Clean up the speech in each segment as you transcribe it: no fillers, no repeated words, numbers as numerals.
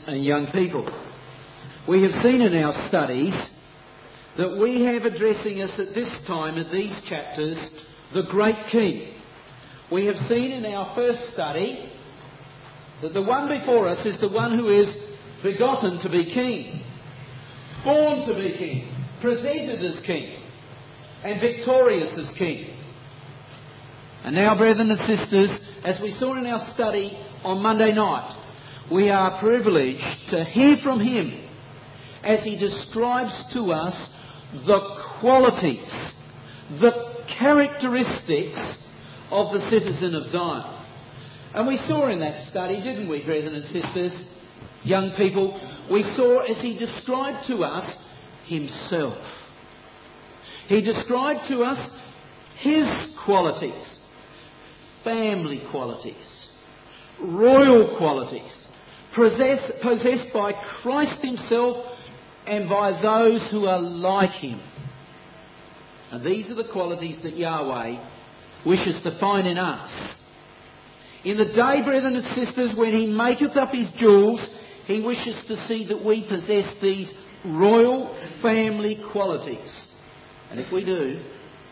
and young people. We have seen in our studies that we have addressing us at this time, at these chapters, the Great King. We have seen in our first study that the one before us is the one who is begotten to be king, born to be king, presented as king, and victorious as king. And now, brethren and sisters, as we saw in our study on Monday night, we are privileged to hear from him as he describes to us the qualities, the characteristics of the citizen of Zion. And we saw in that study, didn't we, brethren and sisters, young people, we saw as he described to us himself. He described to us his qualities, family qualities, royal qualities, possessed by Christ himself and by those who are like him. And these are the qualities that Yahweh wishes to find in us. In the day, brethren and sisters, when he maketh up his jewels, he wishes to see that we possess these royal family qualities. And if we do,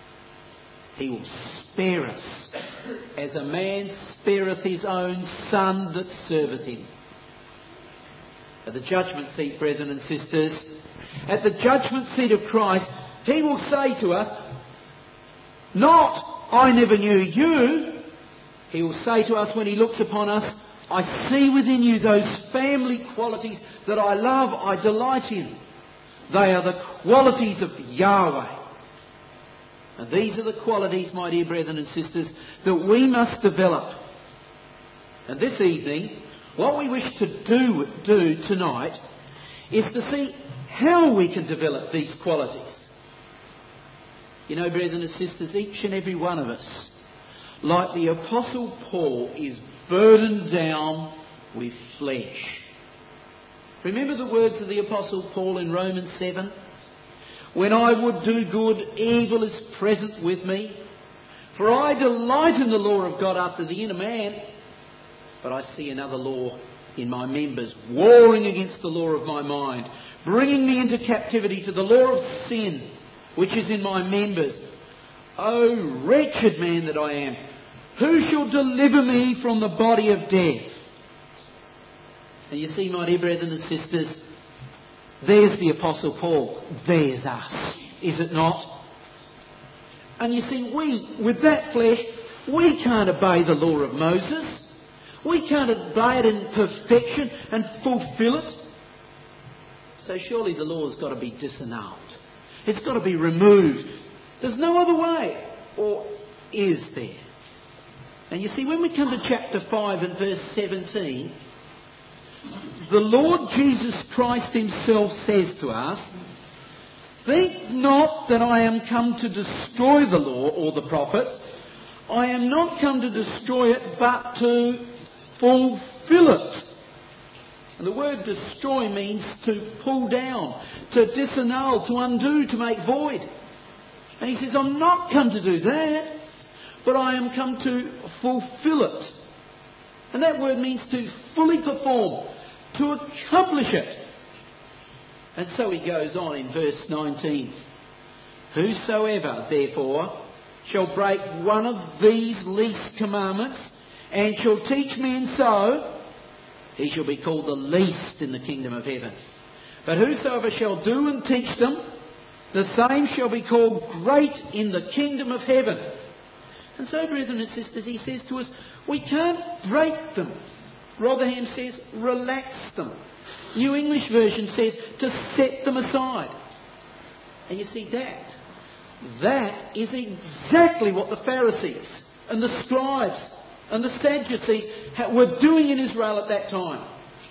he will spare us, as a man spareth his own son that serveth him. At the judgment seat, brethren and sisters, at the judgment seat of Christ, he will say to us, not, I never knew you. He will say to us when he looks upon us, I see within you those family qualities that I love, I delight in. They are the qualities of Yahweh. And these are the qualities, my dear brethren and sisters, that we must develop. And this evening, what we wish to do tonight is to see how we can develop these qualities. You know, brethren and sisters, each and every one of us, like the Apostle Paul, is burdened down with flesh. Remember the words of the Apostle Paul in Romans 7? When I would do good, evil is present with me. For I delight in the law of God after the inner man, but I see another law in my members, warring against the law of my mind, bringing me into captivity to the law of sin, which is in my members. O wretched man that I am, who shall deliver me from the body of death? And you see, my dear brethren and sisters, there's the Apostle Paul. There's us, is it not? And you see, we, with that flesh, we can't obey the law of Moses. We can't obey it in perfection and fulfill it. So surely the law's got to be disannulled. It's got to be removed. There's no other way. Or is there? And you see, when we come to chapter 5 and verse 17, the Lord Jesus Christ himself says to us, think not that I am come to destroy the law or the prophets. I am not come to destroy it, but to fulfill it. And the word destroy means to pull down, to disannul, to undo, to make void. And he says, I'm not come to do that, but I am come to fulfill it. And that word means to fully perform, to accomplish it. And so he goes on in verse 19. Whosoever, therefore, shall break one of these least commandments, and shall teach men so, he shall be called the least in the kingdom of heaven. But whosoever shall do and teach them, the same shall be called great in the kingdom of heaven. And so, brethren and sisters, he says to us, we can't break them. Rotherham says, relax them. New English Version says, to set them aside. And you see, that is exactly what the Pharisees and the scribes and the Sadducees were doing in Israel at that time.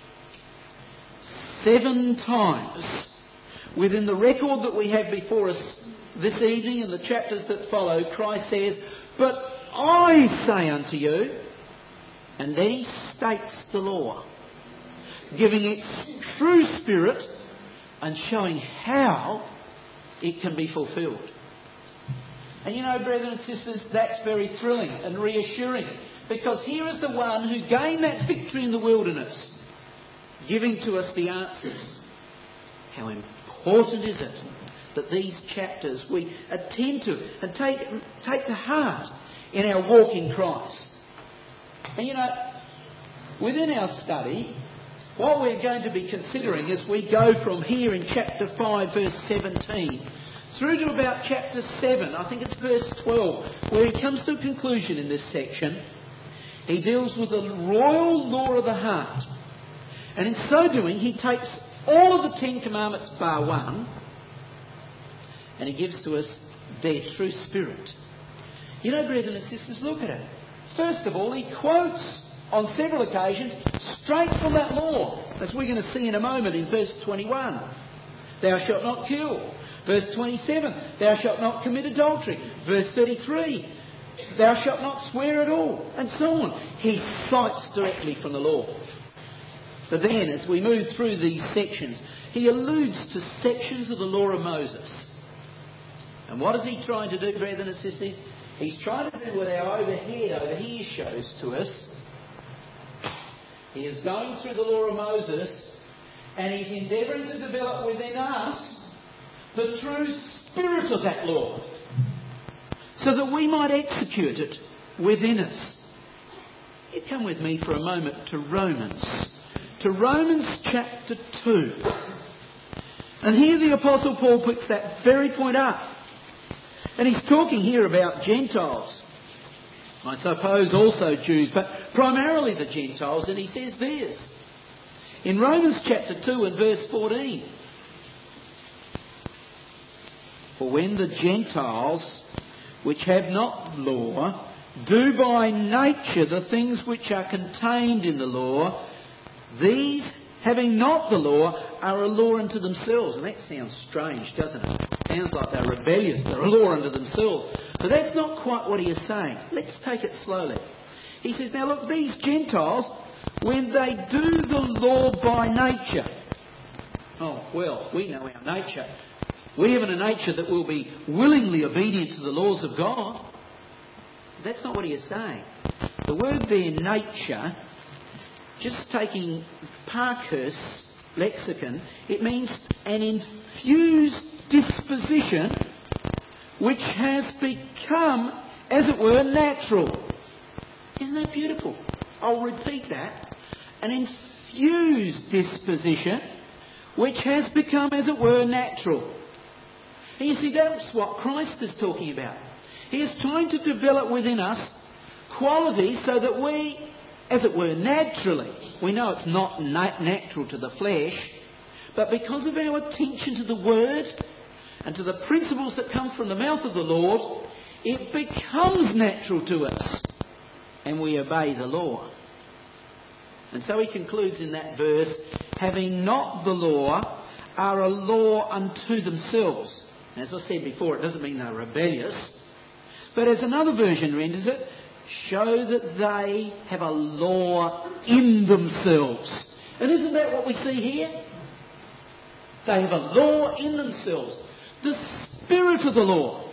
7 times within the record that we have before us this evening and the chapters that follow, Christ says, but I say unto you, and then he states the law, giving its true spirit and showing how it can be fulfilled. And you know, brethren and sisters, that's very thrilling and reassuring, because here is the one who gained that victory in the wilderness. giving to us the answers. How important is it that these chapters we attend to and take to heart in our walk in Christ? And you know, within our study, what we're going to be considering as we go from here in chapter 5 verse 17 through to about chapter 7, I think it's verse 12, where he comes to a conclusion in this section. He deals with the royal law of the heart. And in so doing, he takes all of the 10 Commandments bar one, and he gives to us their true spirit. You know, brethren and sisters, look at it. First of all, he quotes on several occasions straight from that law, as we're going to see in a moment in verse 21. Thou shalt not kill. Verse 27, thou shalt not commit adultery. Verse 33, thou shalt not swear at all. And so on. He cites directly from the law. But then, as we move through these sections, he alludes to sections of the law of Moses. And what is he trying to do, brethren and sisters? He's trying to do what our overhead over here shows to us. He is going through the law of Moses, and he's endeavouring to develop within us the true spirit of that law, so that we might execute it within us. You come with me for a moment to Romans chapter 2. And here the Apostle Paul puts that very point up. And he's talking here about Gentiles. I suppose also Jews, but primarily the Gentiles. And he says this in Romans chapter 2 and verse 14. For when the Gentiles, which have not law, do by nature the things which are contained in the law, these, having not the law, are a law unto themselves. And that sounds strange, doesn't it? Sounds like they're rebellious. They're a law unto themselves. But that's not quite what he is saying. Let's take it slowly. He says, now look, these Gentiles, when they do the law by nature. Oh, well, we know our nature. We have a nature that will be willingly obedient to the laws of God. That's not what he is saying. The word there, nature, just taking Parkhurst's lexicon, it means an infused disposition which has become, as it were, natural. Isn't that beautiful? I'll repeat that. An infused disposition which has become, as it were, natural. And you see, that's what Christ is talking about. He is trying to develop within us qualities so that we, as it were, naturally, we know it's not natural to the flesh, but because of our attention to the Word and to the principles that come from the mouth of the Lord, it becomes natural to us, and we obey the law. And so he concludes in that verse, having not the law, are a law unto themselves. As I said before, it doesn't mean they're rebellious, but as another version renders it, show that they have a law in themselves. And isn't that what we see here? They have a law in themselves, the spirit of the law.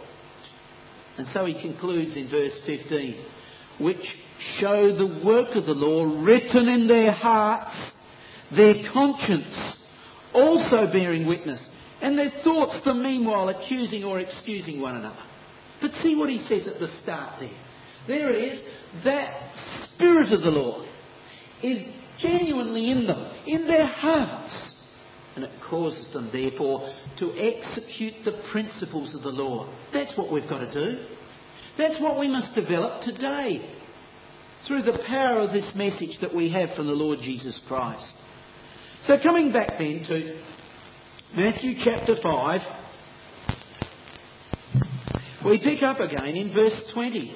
And so he concludes in verse 15, which show the work of the law written in their hearts, their conscience also bearing witness, and their thoughts the meanwhile accusing or excusing one another. But see what he says at the start there. There it is. That spirit of the law is genuinely in them, in their hearts. And it causes them, therefore, to execute the principles of the law. That's what we've got to do. That's what we must develop today through the power of this message that we have from the Lord Jesus Christ. So coming back then to Matthew chapter 5, we pick up again in verse 20.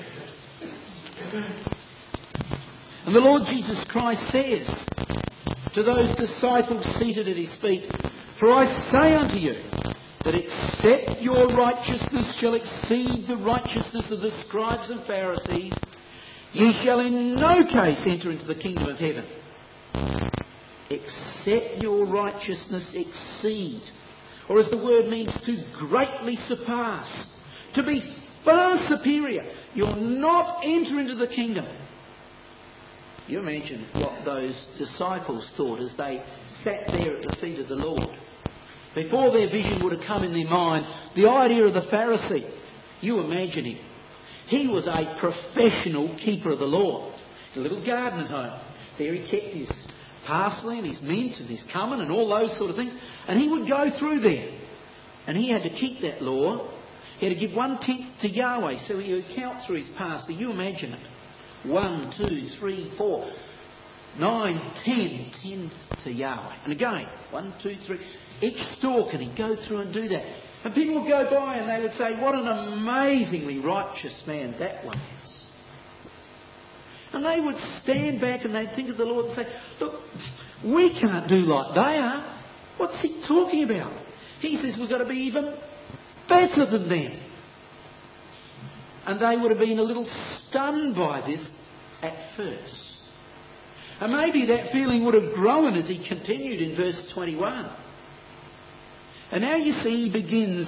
And the Lord Jesus Christ says to those disciples seated at his feet, for I say unto you, that except your righteousness shall exceed the righteousness of the scribes and Pharisees, ye shall in no case enter into the kingdom of heaven. Except your righteousness exceed, or as the word means, to greatly surpass, to be far superior. You'll not enter into the kingdom. You imagine what those disciples thought as they sat there at the feet of the Lord. Before their vision would have come in their mind, the idea of the Pharisee, you imagine him. He was a professional keeper of the law. A little garden at home. There he kept his parsley and his mint and his cumin and all those sort of things. And he would go through there. And he had to keep that law. He had to give 1/10 to Yahweh. So he would count through his parsley. You imagine it. 1, 2, 3, 4, 9, 10. 10 to Yahweh. And again, 1, 2, 3. Each stalk, and he'd go through and do that. And people would go by and they would say, what an amazingly righteous man that one is. And they would stand back and they'd think of the Lord and say, look, we can't do like they are. What's he talking about? He says we've got to be even better than them. And they would have been a little stunned by this at first. And maybe that feeling would have grown as he continued in verse 21. And now you see he begins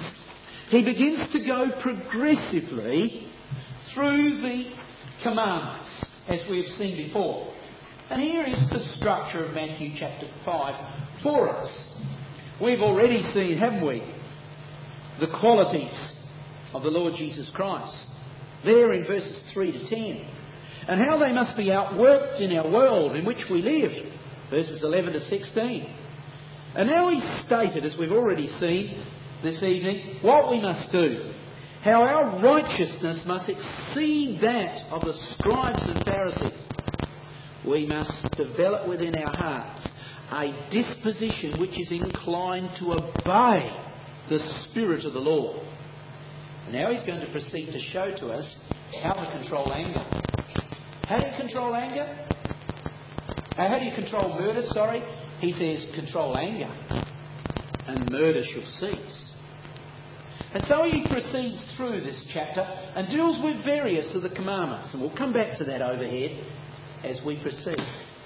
to go progressively through the commandments, as we have seen before. And here is the structure of Matthew chapter 5 for us. We've already seen, haven't we, the qualities of the Lord Jesus Christ. There in verses 3 to 10. And how they must be outworked in our world in which we live. Verses 11 to 16. And now he's stated, as we've already seen this evening, what we must do. How our righteousness must exceed that of the scribes and Pharisees. We must develop within our hearts a disposition which is inclined to obey the Spirit of the Lord. And now he's going to proceed to show to us how to control anger. How do you control anger? How do you control murder, He says, control anger, and murder shall cease. And so he proceeds through this chapter and deals with various of the commandments. And we'll come back to that overhead as we proceed.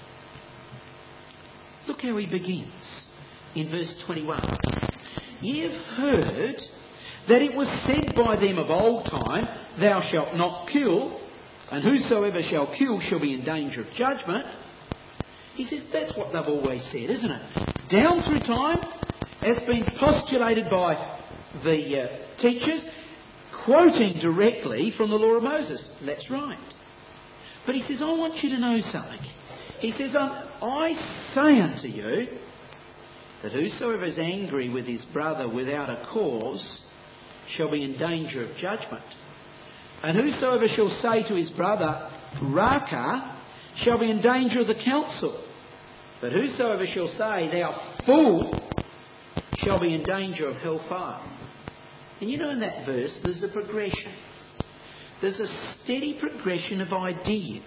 Look how he begins in verse 21. Ye have heard that it was said by them of old time, thou shalt not kill, and whosoever shall kill shall be in danger of judgment. He says that's what they've always said, isn't it? Down through time, as been postulated by the teachers, quoting directly from the law of Moses. That's right. But he says, I want you to know something. He says, I say unto you that whosoever is angry with his brother without a cause shall be in danger of judgment. And whosoever shall say to his brother, Raka, shall be in danger of the council. But whosoever shall say, thou fool, shall be in danger of hellfire. And you know in that verse there's a progression. There's a steady progression of ideas.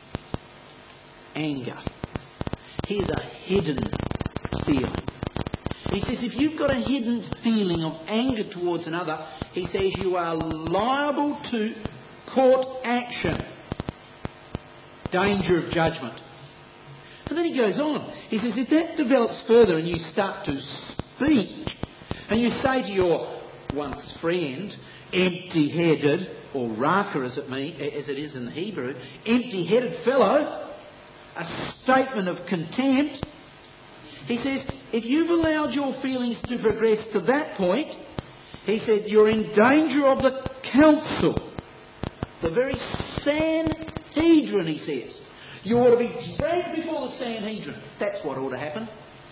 Anger. Here's a hidden feeling. He says if you've got a hidden feeling of anger towards another, he says you are liable to court action. Danger of judgment. And then he goes on. He says if that develops further and you start to speak and you say to your once friend, empty-headed, or raka as it is in the Hebrew, empty-headed fellow, a statement of contempt. He says, if you've allowed your feelings to progress to that point, he said, you're in danger of the council. The very Sanhedrin, he says. You ought to be dragged before the Sanhedrin. That's what ought to happen.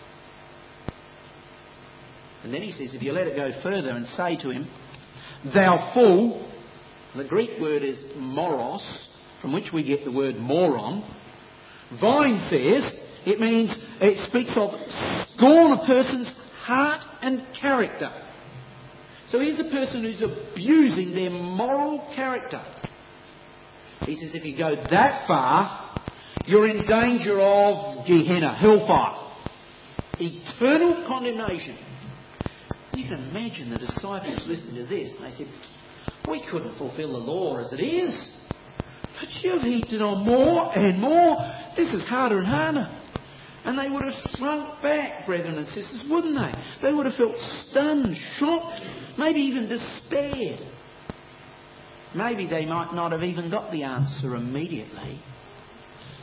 And then he says, if you let it go further and say to him, thou fool, the Greek word is moros, from which we get the word moron. Vine says, it speaks of scorn a person's heart and character. So here's a person who's abusing their moral character. He says, if you go that far, you're in danger of Gehenna, hellfire. Eternal condemnation. You can imagine the disciples listening to this. And they said, we couldn't fulfill the law as it is. But you've heaped it on more and more. This is harder and harder. And they would have shrunk back, brethren and sisters, wouldn't they? They would have felt stunned, shocked, maybe even despaired. Maybe they might not have even got the answer immediately.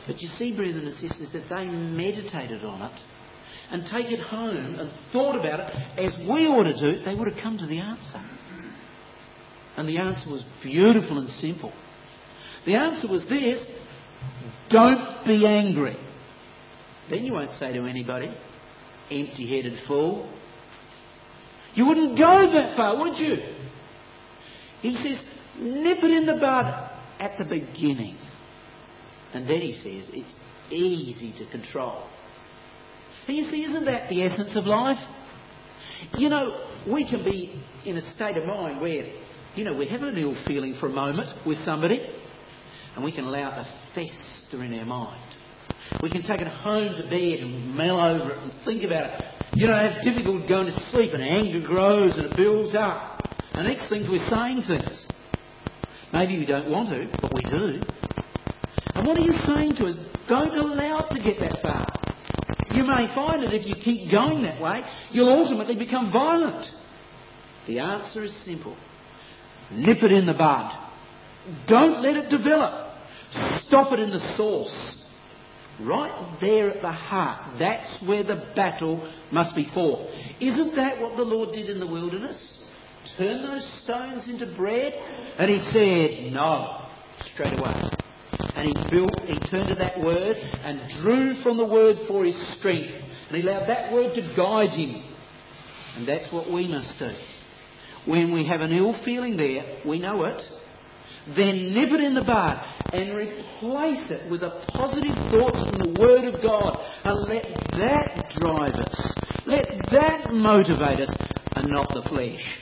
But you see, brethren and sisters, that they meditated on it and take it home and thought about it as we ought to do, they would have come to the answer. And the answer was beautiful and simple. The answer was this: don't be angry. Then you won't say to anybody, empty-headed fool. You wouldn't go that far, would you? He says, nip it in the bud at the beginning. And then he says, it's easy to control. And you see, isn't that the essence of life? You know, we can be in a state of mind where, you know, we have an ill feeling for a moment with somebody, and we can allow it to fester in our mind. We can take it home to bed and mull over it and think about it. You know, have difficulty going to sleep, and anger grows and it builds up. And next thing we're saying things. Maybe we don't want to, but we do. And what are you saying to us? Don't allow it to get that far. You may find that if you keep going that way, you'll ultimately become violent. The answer is simple. Nip it in the bud. Don't let it develop. Stop it in the source. Right there at the heart. That's where the battle must be fought. Isn't that what the Lord did in the wilderness? Turn those stones into bread? And he said, no, straight away. And he turned to that word and drew from the word for his strength. And he allowed that word to guide him. And that's what we must do. When we have an ill feeling there, we know it, then nip it in the bud and replace it with a positive thoughts from the Word of God, and let that drive us. Let that motivate us, and not the flesh.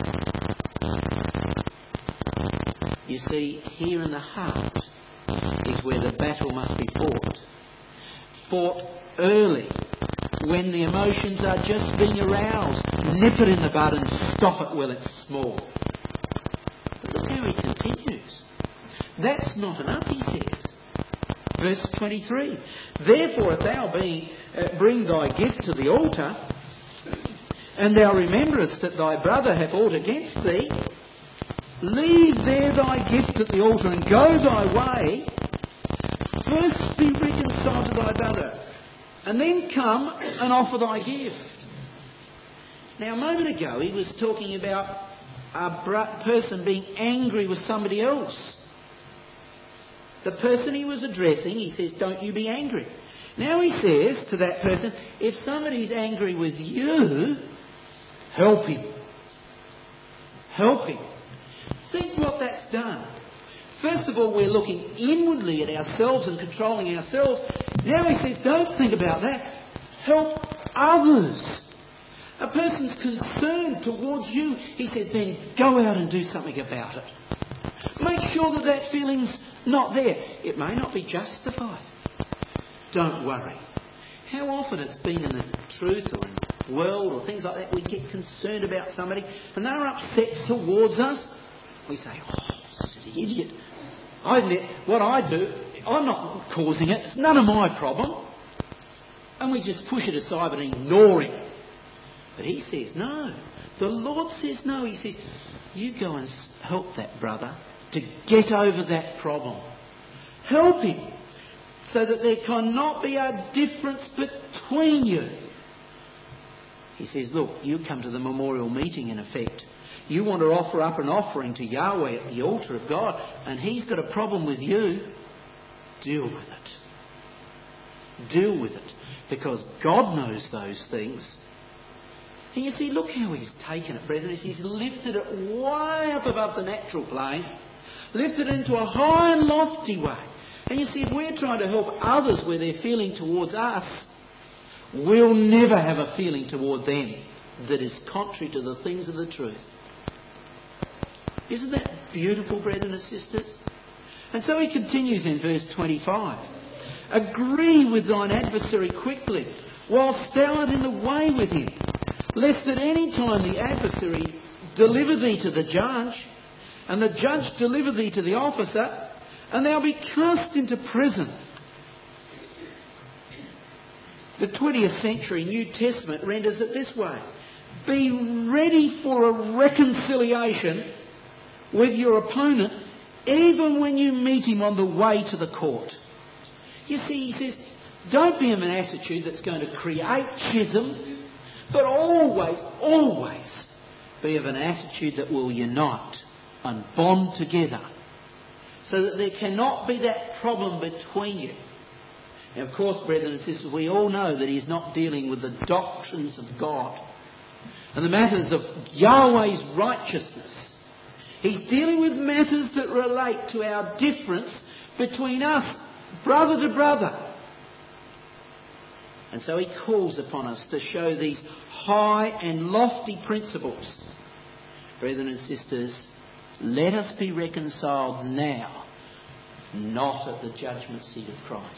You see, here in the heart is where the battle must be fought. Fought early, when the emotions are just being aroused. Nip it in the bud and stop it while it's small. But look how he continues. That's not enough, he says. Verse 23. Therefore, if thou bring thy gift to the altar, and thou rememberest that thy brother hath aught against thee, leave there thy gift at the altar and go thy way. First be reconciled to thy brother, and then come and offer thy gift. Now, a moment ago, he was talking about a person being angry with somebody else. The person he was addressing, he says, don't you be angry. Now he says to that person, if somebody's angry with you, help him. Help him. Think what that's done. First of all, we're looking inwardly at ourselves and controlling ourselves. Now he says, don't think about that. Help others. A person's concerned towards you. He said, then go out and do something about it. Make sure that that feeling's not there. It may not be justified. Don't worry. How often it's been in the truth or in the world or things like that, we get concerned about somebody and they're upset towards us. We say, oh, silly idiot. What I do, I'm not causing it. It's none of my problem. And we just push it aside and ignore it. But he says, no. The Lord says no. He says, you go and help that brother to get over that problem. Help him so that there cannot be a difference between you. He says, look, you come to the memorial meeting in effect. You want to offer up an offering to Yahweh at the altar of God, and he's got a problem with you. Deal with it. Deal with it. Because God knows those things. And you see, look how he's taken it, brethren. He's lifted it way up above the natural plane. Lifted it into a high and lofty way. And you see, if we're trying to help others where they're feeling towards us, we'll never have a feeling toward them that is contrary to the things of the truth. Isn't that beautiful, brethren and sisters? And so he continues in verse 25. Agree with thine adversary quickly, whilst thou art in the way with him, lest at any time the adversary deliver thee to the judge, and the judge deliver thee to the officer, and thou be cast into prison. The 20th century New Testament renders it this way. Be ready for a reconciliation with your opponent, even when you meet him on the way to the court. You see, he says, don't be of an attitude that's going to create schism, but always, always be of an attitude that will unite and bond together, so that there cannot be that problem between you. Now, of course, brethren and sisters, we all know that he's not dealing with the doctrines of God and the matters of Yahweh's righteousness. He's dealing with matters that relate to our difference between us, brother to brother. And so he calls upon us to show these high and lofty principles. Brethren and sisters, let us be reconciled now, not at the judgment seat of Christ.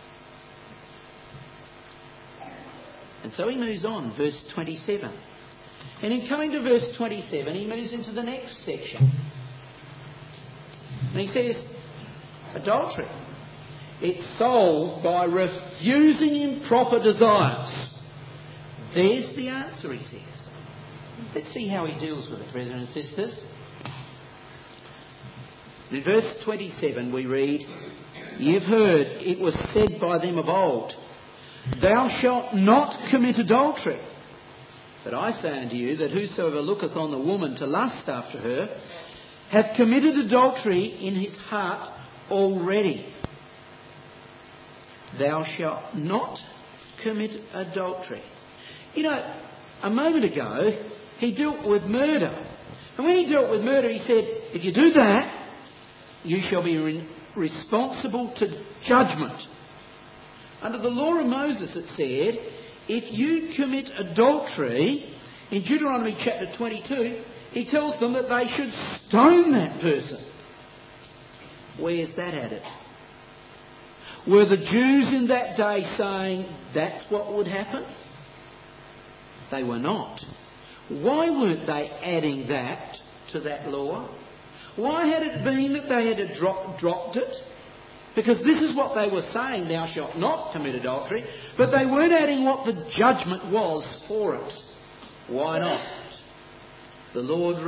And so he moves on, verse 27. And in coming to verse 27, he moves into the next section. And he says, adultery. It's solved by refusing improper desires. There's the answer, he says. Let's see how he deals with it, brethren and sisters. In verse 27 we read, "You've heard it was said by them of old, Thou shalt not commit adultery. But I say unto you that whosoever looketh on the woman to lust after her hath committed adultery in his heart already. Thou shalt not commit adultery." You know, a moment ago he dealt with murder. And when he dealt with murder, he said, if you do that, you shall be responsible to judgment. Under the law of Moses, it said, if you commit adultery, in Deuteronomy chapter 22, he tells them that they should stone that person. Where's that added? Were the Jews in that day saying that's what would happen? They were not. Why weren't they adding that to that law? Why had it been that they had dropped it? Because this is what they were saying, thou shalt not commit adultery, but they weren't adding what the judgment was for it. Why not? The Lord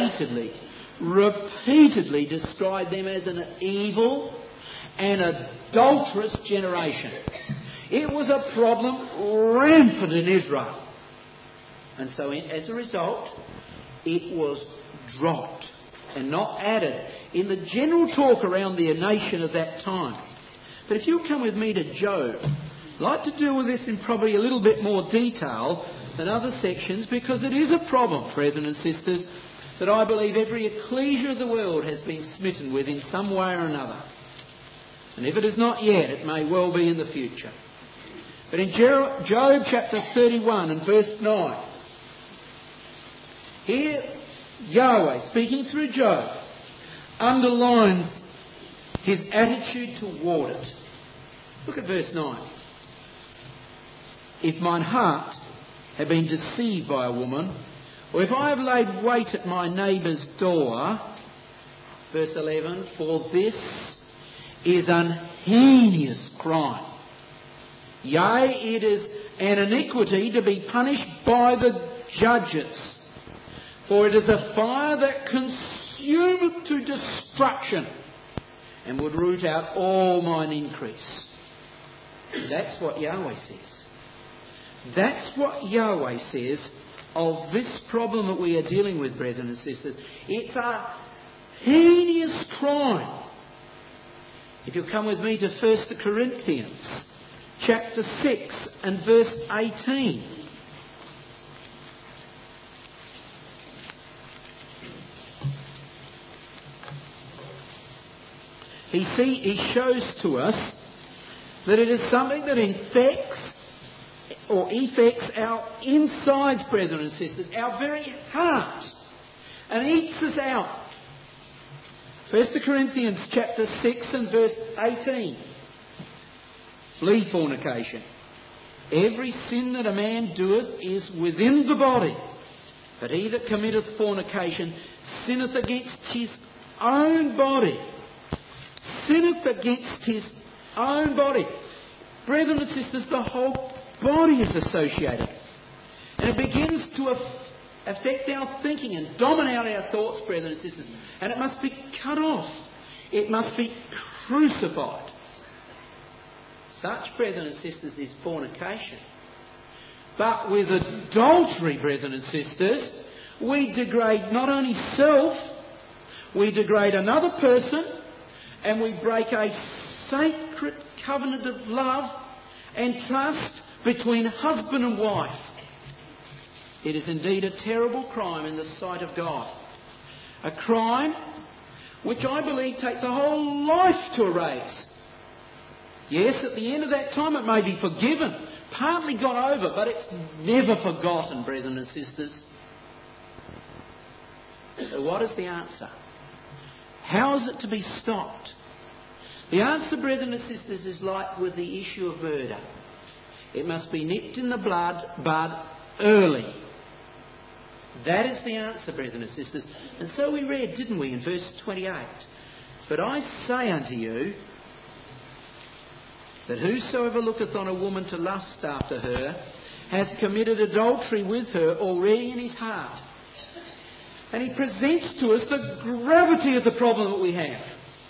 repeatedly described them as an evil and adulterous generation. It was a problem rampant in Israel. And so as a result, it was dropped and not added in the general talk around the nation of that time. But if you'll come with me to Job, I'd like to deal with this in probably a little bit more detail than other sections, because it is a problem, brethren and sisters, that I believe every ecclesia of the world has been smitten with in some way or another. And if it is not yet, it may well be in the future. But in Job chapter 31 and verse 9, here Yahweh, speaking through Job, underlines his attitude toward it. Look at verse 9. If mine heart have been deceived by a woman, or if I have laid wait at my neighbour's door, verse 11, for this is an heinous crime. Yea, it is an iniquity to be punished by the judges. For it is a fire that consumeth to destruction, and would root out all mine increase. That's what Yahweh says. That's what Yahweh says of this problem that we are dealing with, brethren and sisters. It's a heinous crime. If you'll come with me to 1 Corinthians chapter 6 and verse 18. He shows to us that it is something that infects or affects our insides, brethren and sisters, our very heart, and eats us out. 1 Corinthians chapter 6 and verse 18. Flee fornication. Every sin that a man doeth is within the body, but he that committeth fornication sinneth against his own body. Sinneth against his own body. Brethren and sisters, the whole body is associated. And it begins to affect our thinking and dominate our thoughts, brethren and sisters. And it must be cut off. It must be crucified. Such, brethren and sisters, is fornication. But with adultery, brethren and sisters, we degrade not only self, we degrade another person, and we break a sacred covenant of love and trust between husband and wife. It is indeed a terrible crime in the sight of God. A crime which I believe takes a whole life to erase. Yes, at the end of that time it may be forgiven, partly got over, but it's never forgotten, brethren and sisters. So what is the answer? How is it to be stopped? The answer, brethren and sisters, is like with the issue of murder. It must be nipped in the bud early. That is the answer, brethren and sisters. And so we read, didn't we, in verse 28? But I say unto you, that whosoever looketh on a woman to lust after her, hath committed adultery with her already in his heart. And he presents to us the gravity of the problem that we have.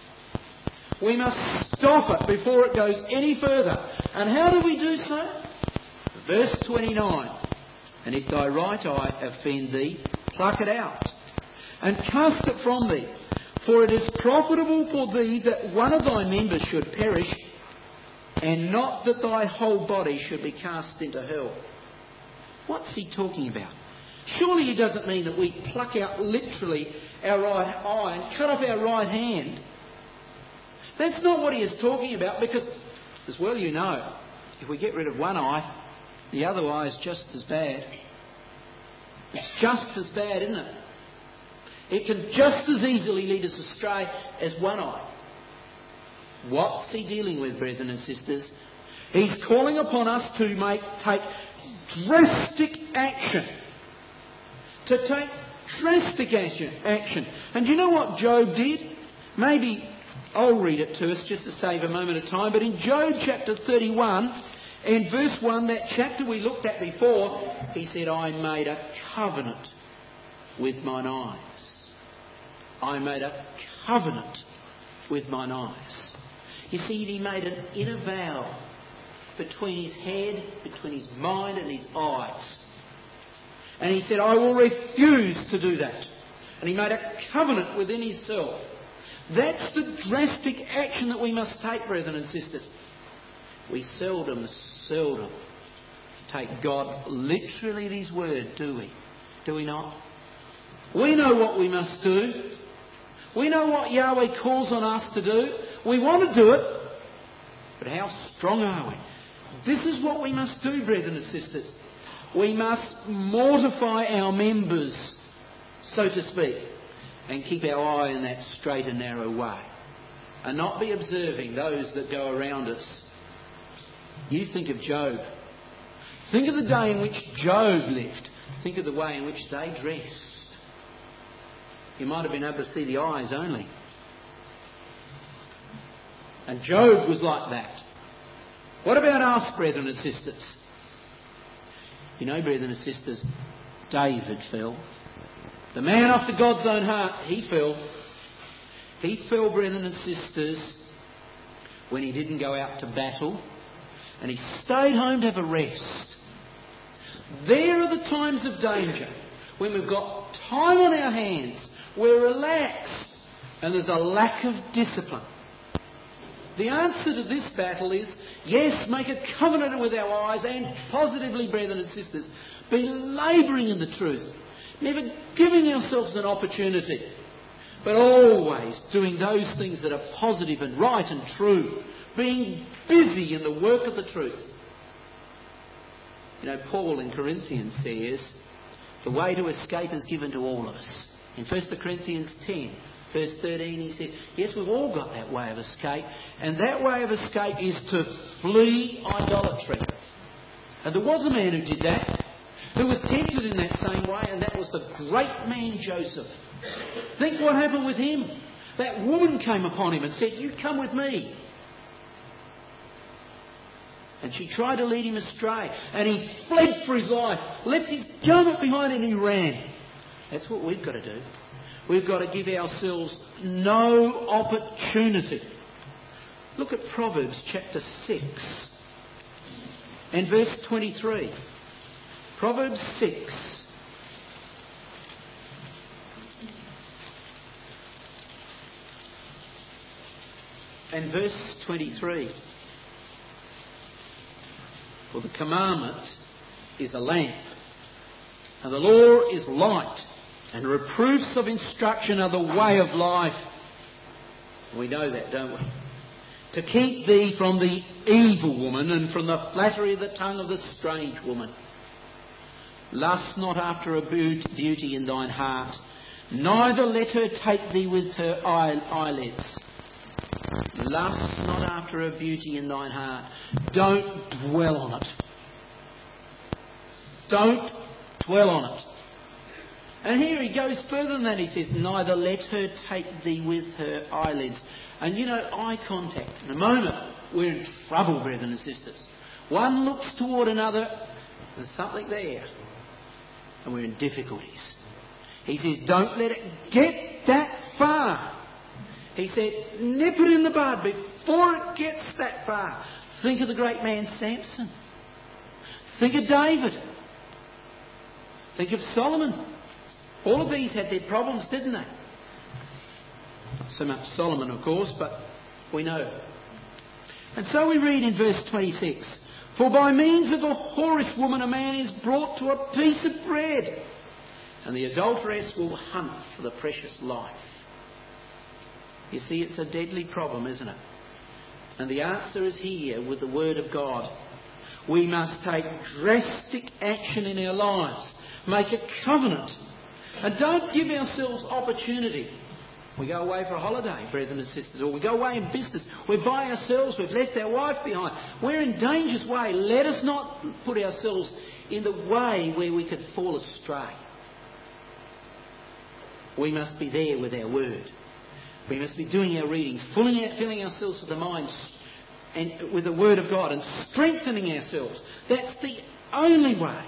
We must stop it before it goes any further. And how do we do so? Verse 29. And if thy right eye offend thee, pluck it out, and cast it from thee. For it is profitable for thee that one of thy members should perish, and not that thy whole body should be cast into hell. What's he talking about? Surely he doesn't mean that we pluck out literally our right eye and cut off our right hand. That's not what he is talking about, because, as well you know, if we get rid of one eye, the other eye is just as bad. It's just as bad, isn't it? It can just as easily lead us astray as one eye. What's he dealing with, brethren and sisters? He's calling upon us to take drastic action. To take drastic action. And do you know what Job did? Maybe I'll read it to us just to save a moment of time. But in Job chapter 31 and verse 1, that chapter we looked at before, he said, I made a covenant with mine eyes. I made a covenant with mine eyes. You see, he made an inner vow between his head, between his mind and his eyes. And he said, I will refuse to do that. And he made a covenant within himself. That's the drastic action that we must take, brethren and sisters. We seldom take God literally at his word, do we? Do we not? We know what we must do. We know what Yahweh calls on us to do. We want to do it. But how strong are we? This is what we must do, brethren and sisters. We must mortify our members, so to speak, and keep our eye in that straight and narrow way, and not be observing those that go around us. You think of Job. Think of the day in which Job lived. Think of the way in which they dressed. You might have been able to see the eyes only. And Job was like that. What about us, brethren and sisters? You know, brethren and sisters, David fell. The man after God's own heart, he fell. He fell, brethren and sisters, when he didn't go out to battle, and he stayed home to have a rest. There are the times of danger, when we've got time on our hands, we're relaxed, and there's a lack of discipline. The answer to this battle is, yes, make a covenant with our eyes, and positively, brethren and sisters, be labouring in the truth, never giving ourselves an opportunity, but always doing those things that are positive and right and true, being busy in the work of the truth. You know, Paul in Corinthians says, the way to escape is given to all of us. In 1 Corinthians 10, verse 13, he says, yes, we've all got that way of escape, and that way of escape is to flee idolatry. And there was a man who did that, who was tempted in that same way, and that was the great man Joseph. Think what happened with him. That woman came upon him and said, you come with me. And she tried to lead him astray, and he fled for his life, left his garment behind, and he ran. That's what we've got to do. We've got to give ourselves no opportunity Look at Proverbs chapter 6 and verse 23. Proverbs 6 and verse 23. For the commandment is a lamp, and the law is light, and reproofs of instruction are the way of life. We know that, don't we? To keep thee from the evil woman and from the flattery of the tongue of the strange woman. Lust not after a beauty in thine heart, neither let her take thee with her eyelids. Lust not after a beauty in thine heart. Don't dwell on it. Don't dwell on it. And here he goes further than that. He says, neither let her take thee with her eyelids. And you know, eye contact. In a moment, we're in trouble, brethren and sisters. One looks toward another, there's something there. And we're in difficulties. He says, don't let it get that far. He said, nip it in the bud before it gets that far. Think of the great man Samson. Think of David. Think of Solomon. All of these had their problems, didn't they? Not so much Solomon, of course, but we know. And so we read in verse 26, for by means of a whorish woman a man is brought to a piece of bread, and the adulteress will hunt for the precious life. You see, it's a deadly problem, isn't it? And the answer is here with the Word of God. We must take drastic action in our lives. Make a covenant. And don't give ourselves opportunity. We go away for a holiday, brethren and sisters, or we go away in business. We're by ourselves. We've left our wife behind. We're in danger's way. Let us not put ourselves in the way where we could fall astray. We must be there with our Word. We must be doing our readings, filling ourselves with the mind and with the Word of God and strengthening ourselves. That's the only way.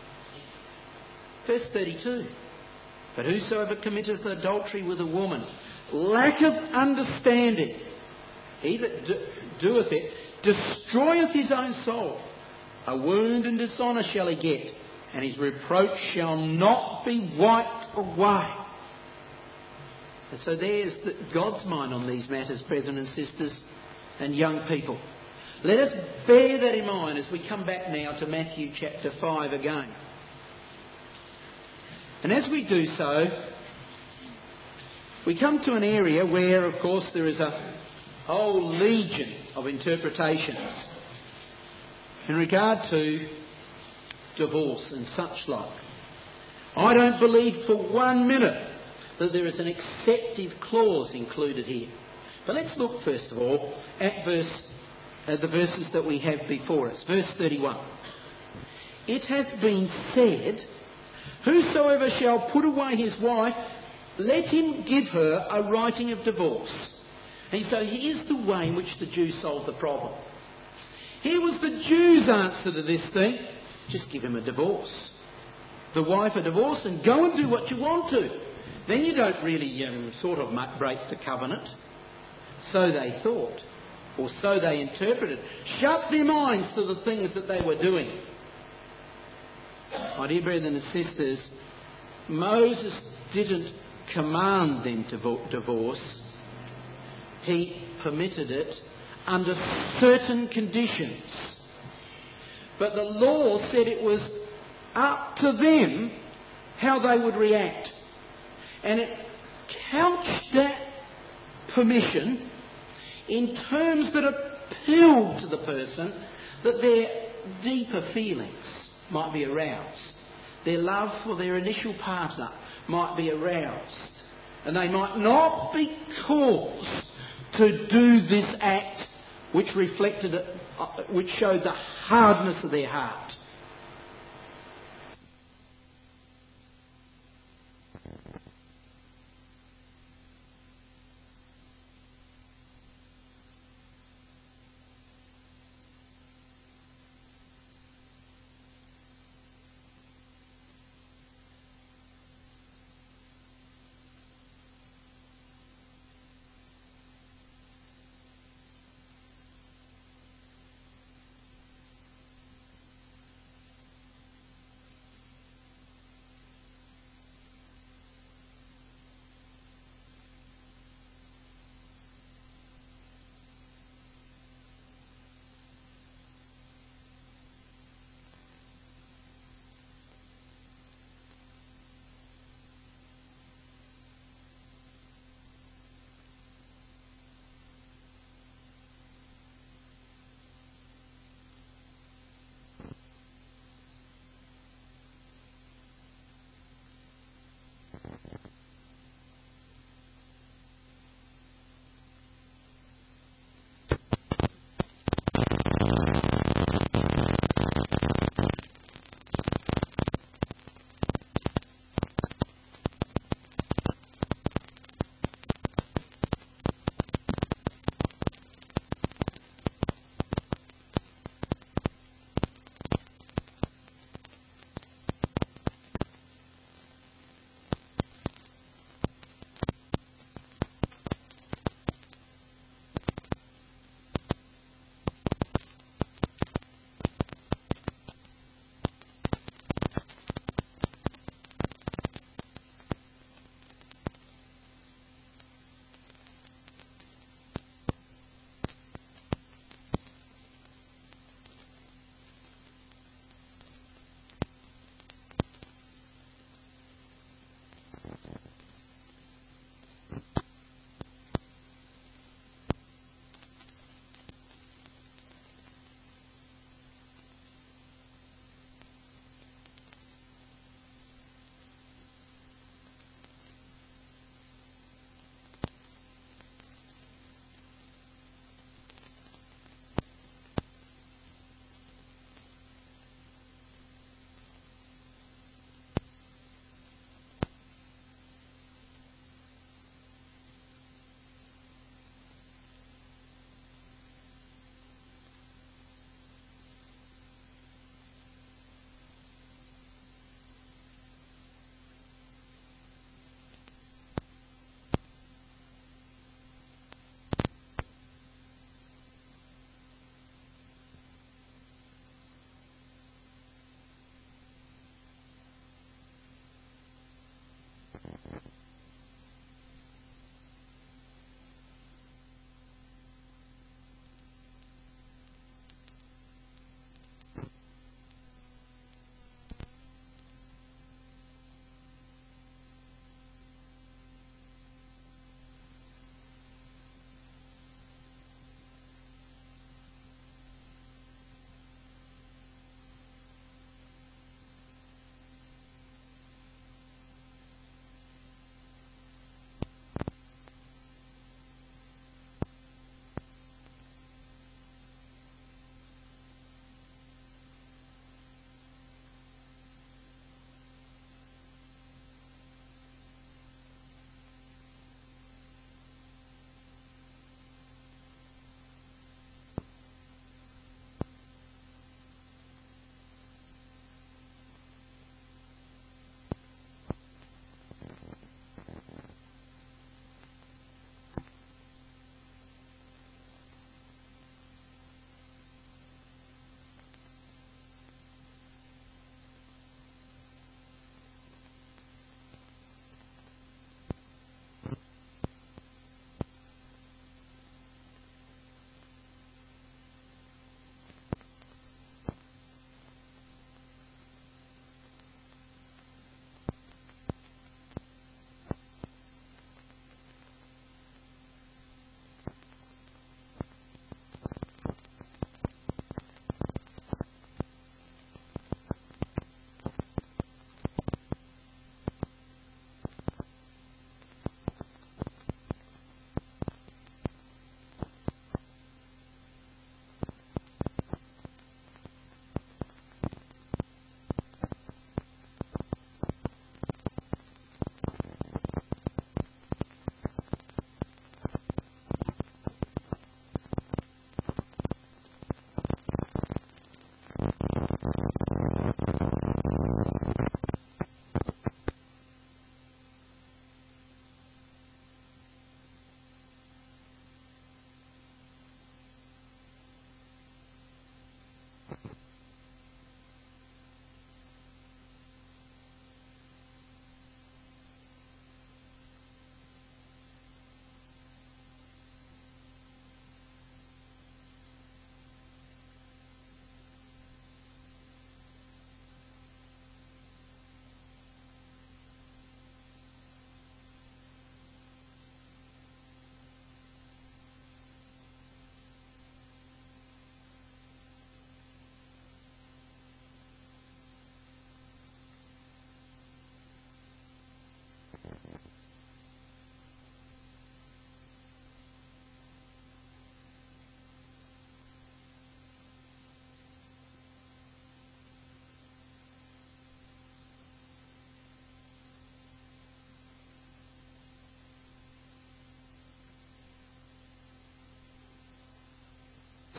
Verse 32. But whosoever committeth adultery with a woman lacketh understanding. He that doeth it destroyeth his own soul. A wound and dishonour shall he get, and his reproach shall not be wiped away. And so there's God's mind on these matters, brethren and sisters and young people. Let us bear that in mind as we come back now to Matthew chapter 5 again. And as we do so, we come to an area where, of course, there is a whole legion of interpretations in regard to divorce and such like. I don't believe for 1 minute that there is an acceptive clause included here. But let's look first of all at the verses that we have before us. Verse 31. It hath been said, whosoever shall put away his wife, let him give her a writing of divorce. And so here's the way in which the Jews solved the problem. Here was the Jews' answer to this thing. Just give him a divorce. The wife a divorce and go and do what you want to. Then you don't really sort of break the covenant. So they thought, or so they interpreted. Shut their minds to the things that they were doing. My dear brethren and sisters, Moses didn't command them to divorce. He permitted it under certain conditions. But the law said it was up to them how they would react. And it couched that permission in terms that appealed to the person, that their deeper feelings might be aroused. Their love for their initial partner might be aroused. And they might not be caused to do this act which which showed the hardness of their heart.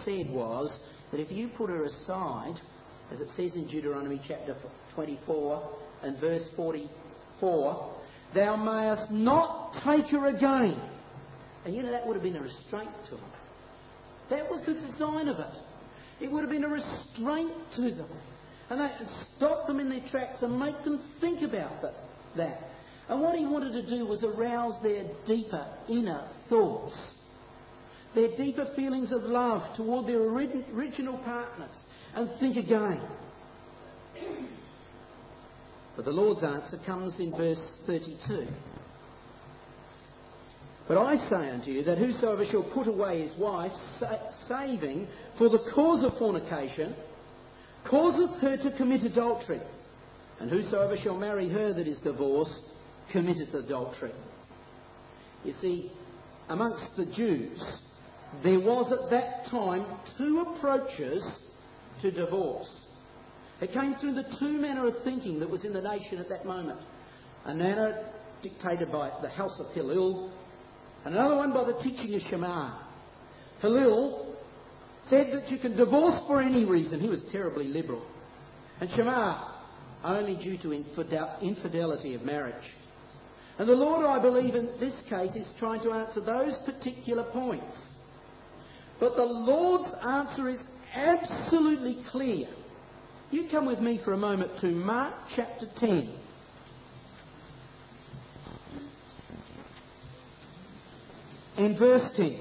said was that if you put her aside, as it says in Deuteronomy chapter 24 and verse 44, thou mayest not take her again. And you know, that would have been a restraint to them. That was the design of it. It would have been a restraint to them. And that would stop them in their tracks and make them think about that. And what he wanted to do was arouse their deeper inner thoughts, their deeper feelings of love toward their original partners, and think again. But the Lord's answer comes in verse 32. But I say unto you that whosoever shall put away his wife, saving for the cause of fornication, causeth her to commit adultery. And whosoever shall marry her that is divorced, committeth adultery. You see, amongst the Jews, there was at that time two approaches to divorce. It came through the two manner of thinking that was in the nation at that moment. A manner dictated by the house of Hillel, and another one by the teaching of Shammai. Hillel said that you can divorce for any reason. He was terribly liberal. And Shammai, only due to infidelity of marriage. And the Lord, I believe, in this case, is trying to answer those particular points. But the Lord's answer is absolutely clear. You come with me for a moment to Mark chapter 10. And verse 10.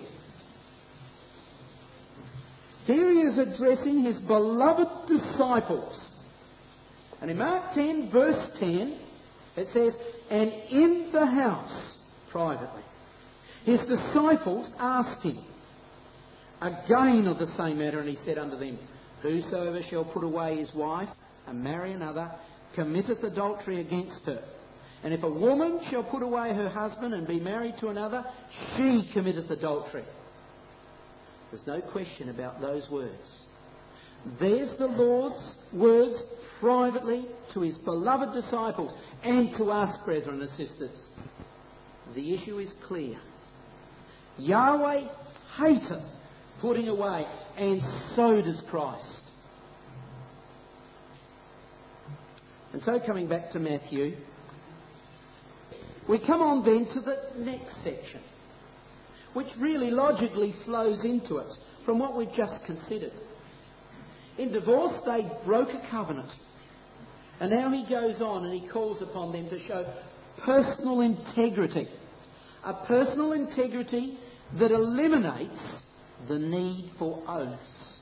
Here he is addressing his beloved disciples. And in Mark 10, verse 10, it says, and in the house, privately, his disciples asked him again of the same matter, and he said unto them, whosoever shall put away his wife and marry another, committeth adultery against her. And if a woman shall put away her husband and be married to another, she committeth adultery. There's no question about those words. There's the Lord's words privately to his beloved disciples and to us, brethren and sisters. The issue is clear. Yahweh hateth putting away, and so does Christ. And so coming back to Matthew, we come on then to the next section, which really logically flows into it from what we've just considered. In divorce, they broke a covenant. And now he goes on and he calls upon them to show personal integrity. A personal integrity that eliminates the need for oaths.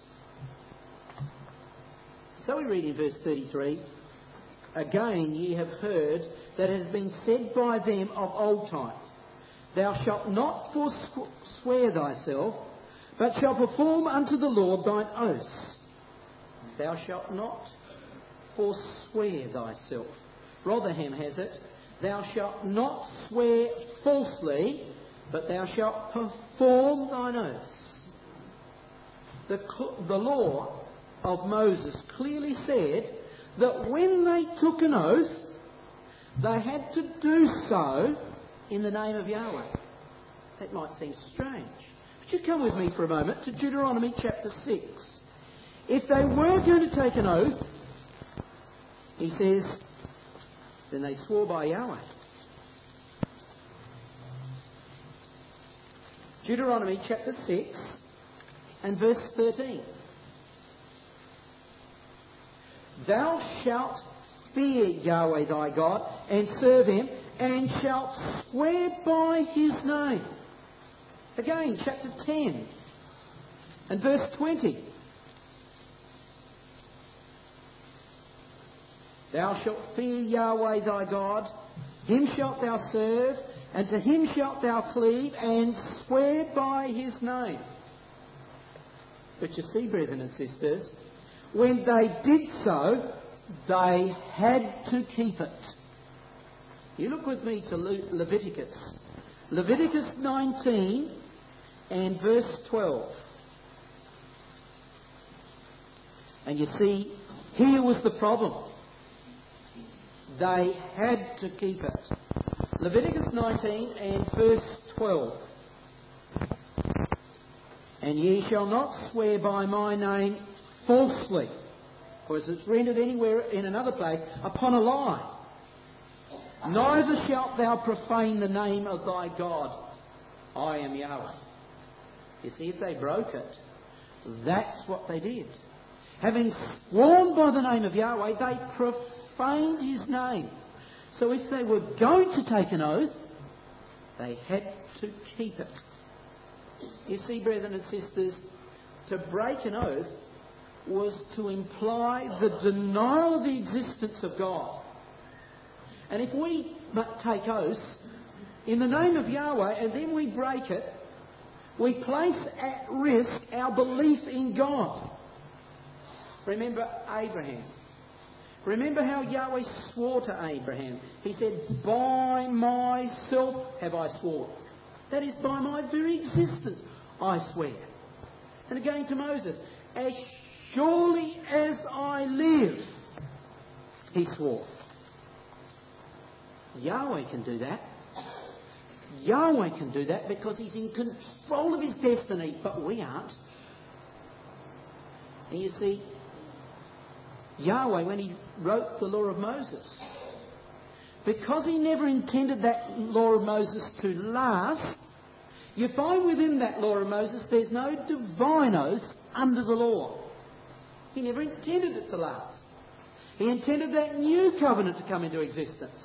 So we read in verse 33, again ye have heard that it has been said by them of old time, thou shalt not forswear thyself, but shalt perform unto the Lord thine oaths. Thou shalt not forswear thyself. Rotherham has it, thou shalt not swear falsely, but thou shalt perform thine oaths. The law of Moses clearly said that when they took an oath, they had to do so in the name of Yahweh. That might seem strange. But you come with me for a moment to Deuteronomy chapter 6. If they were going to take an oath, he says, then they swore by Yahweh. Deuteronomy chapter 6 and verse 13. Thou shalt fear Yahweh thy God and serve him, and shalt swear by his name. Again, chapter 10 and verse 20. Thou shalt fear Yahweh thy God, him shalt thou serve, and to him shalt thou cleave, and swear by his name. But you see, brethren and sisters, when they did so, they had to keep it. You look with me to Leviticus. Leviticus 19 and verse 12. And you see, here was the problem. They had to keep it. Leviticus 19 and verse 12. And ye shall not swear by my name falsely, or as it's rendered anywhere in another place, upon a lie. Neither shalt thou profane the name of thy God. I am Yahweh. You see, if they broke it, that's what they did. Having sworn by the name of Yahweh, they profaned his name. So if they were going to take an oath, they had to keep it. You see, brethren and sisters, to break an oath was to imply the denial of the existence of God. And if we take oaths in the name of Yahweh and then we break it, we place at risk our belief in God. Remember Abraham. Remember how Yahweh swore to Abraham. He said, by myself have I sworn. That is, by my very existence I swear. And again to Moses, as surely as I live, he swore. Yahweh can do that. Yahweh can do that because he's in control of his destiny, but we aren't. And you see, Yahweh, when he wrote the law of Moses, because he never intended that law of Moses to last, you find within that law of Moses there's no divine oath under the law. He never intended it to last. He intended that new covenant to come into existence.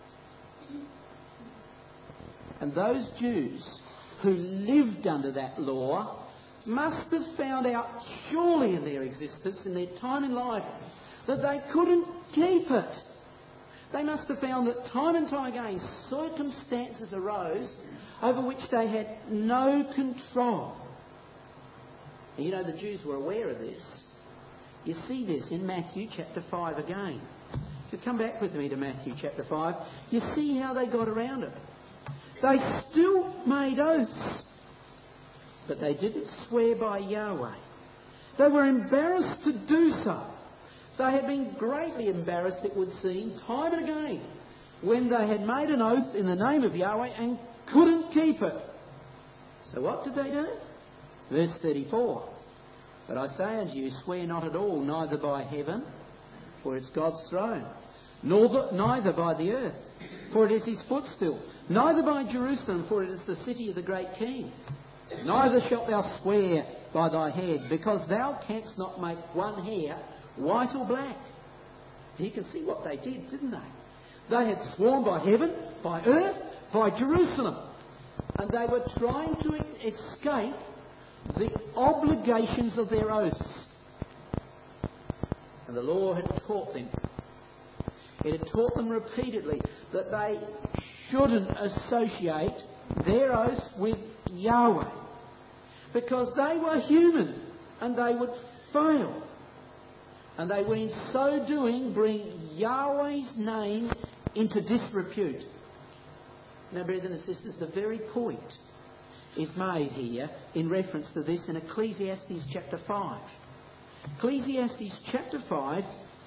And those Jews who lived under that law must have found out surely in their existence, in their time in life, that they couldn't keep it. They must have found that time and time again circumstances arose over which they had no control. And you know, the Jews were aware of this. You see this in Matthew chapter 5 again. If you come back with me to Matthew chapter 5, you see how they got around it. They still made oaths, but they didn't swear by Yahweh. They were embarrassed to do so. They had been greatly embarrassed, it would seem, time and again, when they had made an oath in the name of Yahweh and couldn't keep it. So what did they do? Verse 34. But I say unto you, swear not at all, neither by heaven, for it's God's throne, neither by the earth, for it is his footstool, neither by Jerusalem, for it is the city of the great King. Neither shalt thou swear by thy head, because thou canst not make one hair white or black. And you can see what they did, didn't they? They had sworn by heaven, by earth, by Jerusalem. And they were trying to escape the obligations of their oaths. And the law had taught them. It had taught them repeatedly that they shouldn't associate their oaths with Yahweh, because they were human and they would fail. And they would in so doing bring Yahweh's name into disrepute. Now, brothers and sisters, the very point is made here in reference to this in Ecclesiastes chapter 5. Ecclesiastes chapter 5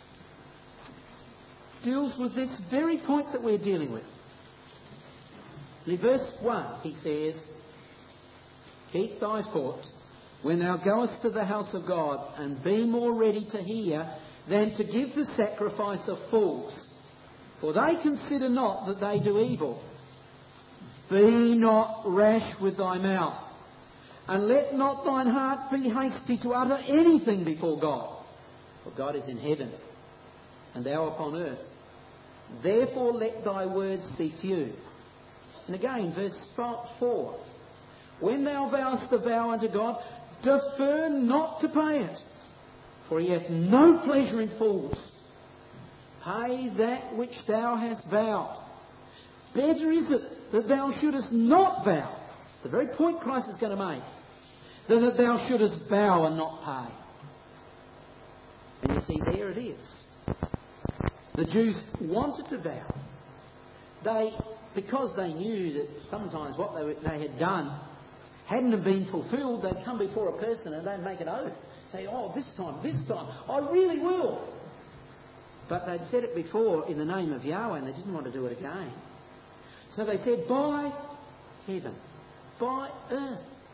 deals with this very point that we're dealing with. In verse 1 he says, keep thy foot when thou goest to the house of God, and be more ready to hear than to give the sacrifice of fools, for they consider not that they do evil. Be not rash with thy mouth, and let not thine heart be hasty to utter anything before God, for God is in heaven, and thou upon earth. Therefore let thy words be few. And again, verse 4. When thou vowest a vow unto God, defer not to pay it, for he hath no pleasure in fools. Pay that which thou hast vowed. Better is it that thou shouldest not vow, the very point Christ is going to make, than that thou shouldest vow and not pay. And you see, there it is. The Jews wanted to vow. Because they knew that sometimes what they had done hadn't been fulfilled, they'd come before a person and they'd make an oath. Say, oh, this time, I really will. But they'd said it before in the name of Yahweh and they didn't want to do it again. So they said, by heaven, by earth,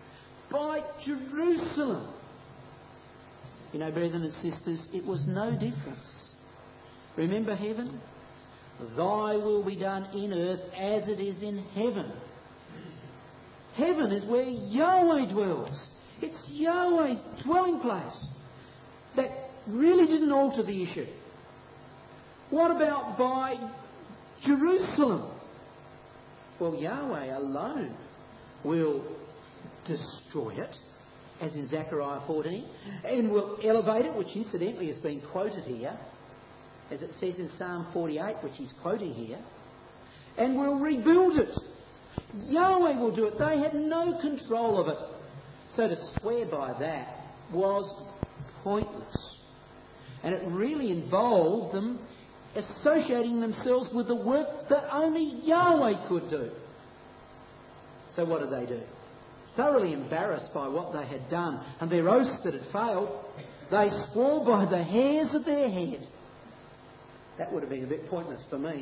by Jerusalem. You know, brethren and sisters, it was no difference. Remember heaven? Thy will be done in earth as it is in heaven. Heaven is where Yahweh dwells. It's Yahweh's dwelling place. That really didn't alter the issue. What about by Jerusalem? Well, Yahweh alone will destroy it, as in Zechariah 14, and will elevate it, which incidentally has been quoted here, as it says in Psalm 48, which he's quoting here, and will rebuild it. Yahweh will do it. They had no control of it. So to swear by that was pointless. And it really involved them associating themselves with the work that only Yahweh could do. So what did they do? Thoroughly embarrassed by what they had done and their oaths that had failed, they swore by the hairs of their head. That would have been a bit pointless for me.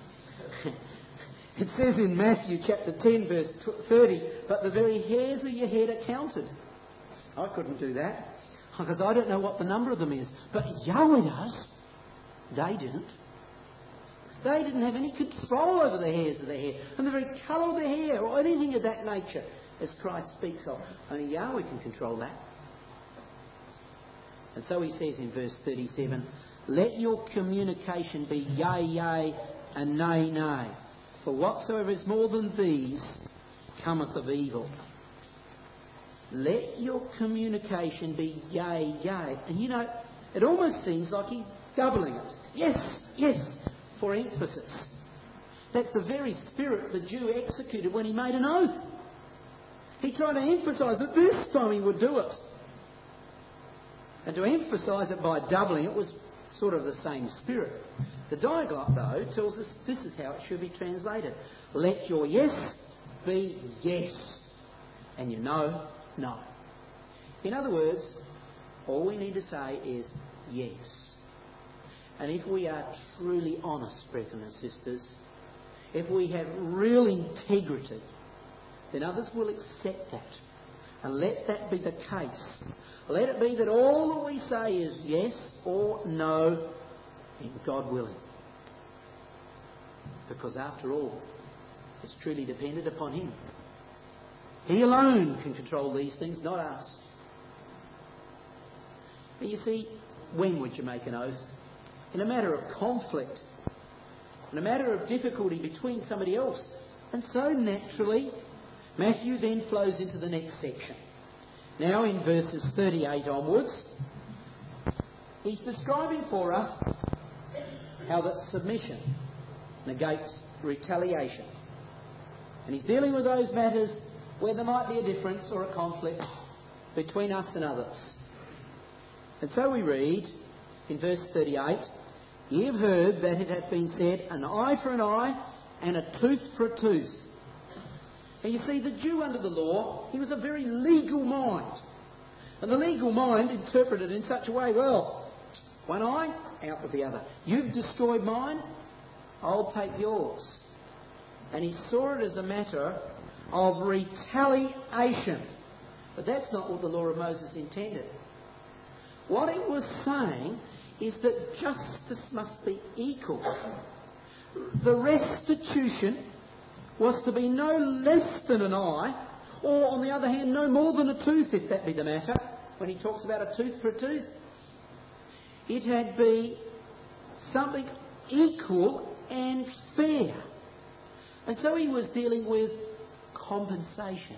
It says in Matthew chapter 10 verse 30, but the very hairs of your head are counted. I couldn't do that because I don't know what the number of them is. But Yahweh does. They didn't. They didn't have any control over the hairs of their head and the very colour of their hair or anything of that nature, as Christ speaks of. Only Yahweh can control that. And so he says in verse 37, let your communication be yea, yea, and nay, nay. For whatsoever is more than these cometh of evil. Let your communication be yea, yea. And you know, it almost seems like he's doubling it. Yes, yes, for emphasis. That's the very spirit the Jew executed when he made an oath. He tried to emphasise that this time he would do it. And to emphasise it by doubling it was sort of the same spirit. The Diaglott, though, tells us this is how it should be translated. Let your yes be yes, and your no, no. In other words, all we need to say is yes. And if we are truly honest, brethren and sisters, if we have real integrity, then others will accept that. And let that be the case. Let it be that all that we say is yes or no, and God willing. Because after all, it's truly dependent upon Him. He alone can control these things, not us. And you see, when would you make an oath? In a matter of conflict, in a matter of difficulty between somebody else. And so naturally, Matthew then flows into the next section. Now in verses 38 onwards, he's describing for us how that submission negates retaliation. And he's dealing with those matters where there might be a difference or a conflict between us and others. And so we read in verse 38, ye have heard that it hath been said, an eye for an eye and a tooth for a tooth. And you see, the Jew under the law, he was a very legal mind. And the legal mind interpreted in such a way, well, one eye, out with the other. You've destroyed mine, I'll take yours. And he saw it as a matter of retaliation. But that's not what the law of Moses intended. What it was saying is that justice must be equal. The restitution was to be no less than an eye, or on the other hand, no more than a tooth, if that be the matter, when he talks about a tooth for a tooth. It had to be something equal and fair. And so he was dealing with compensation,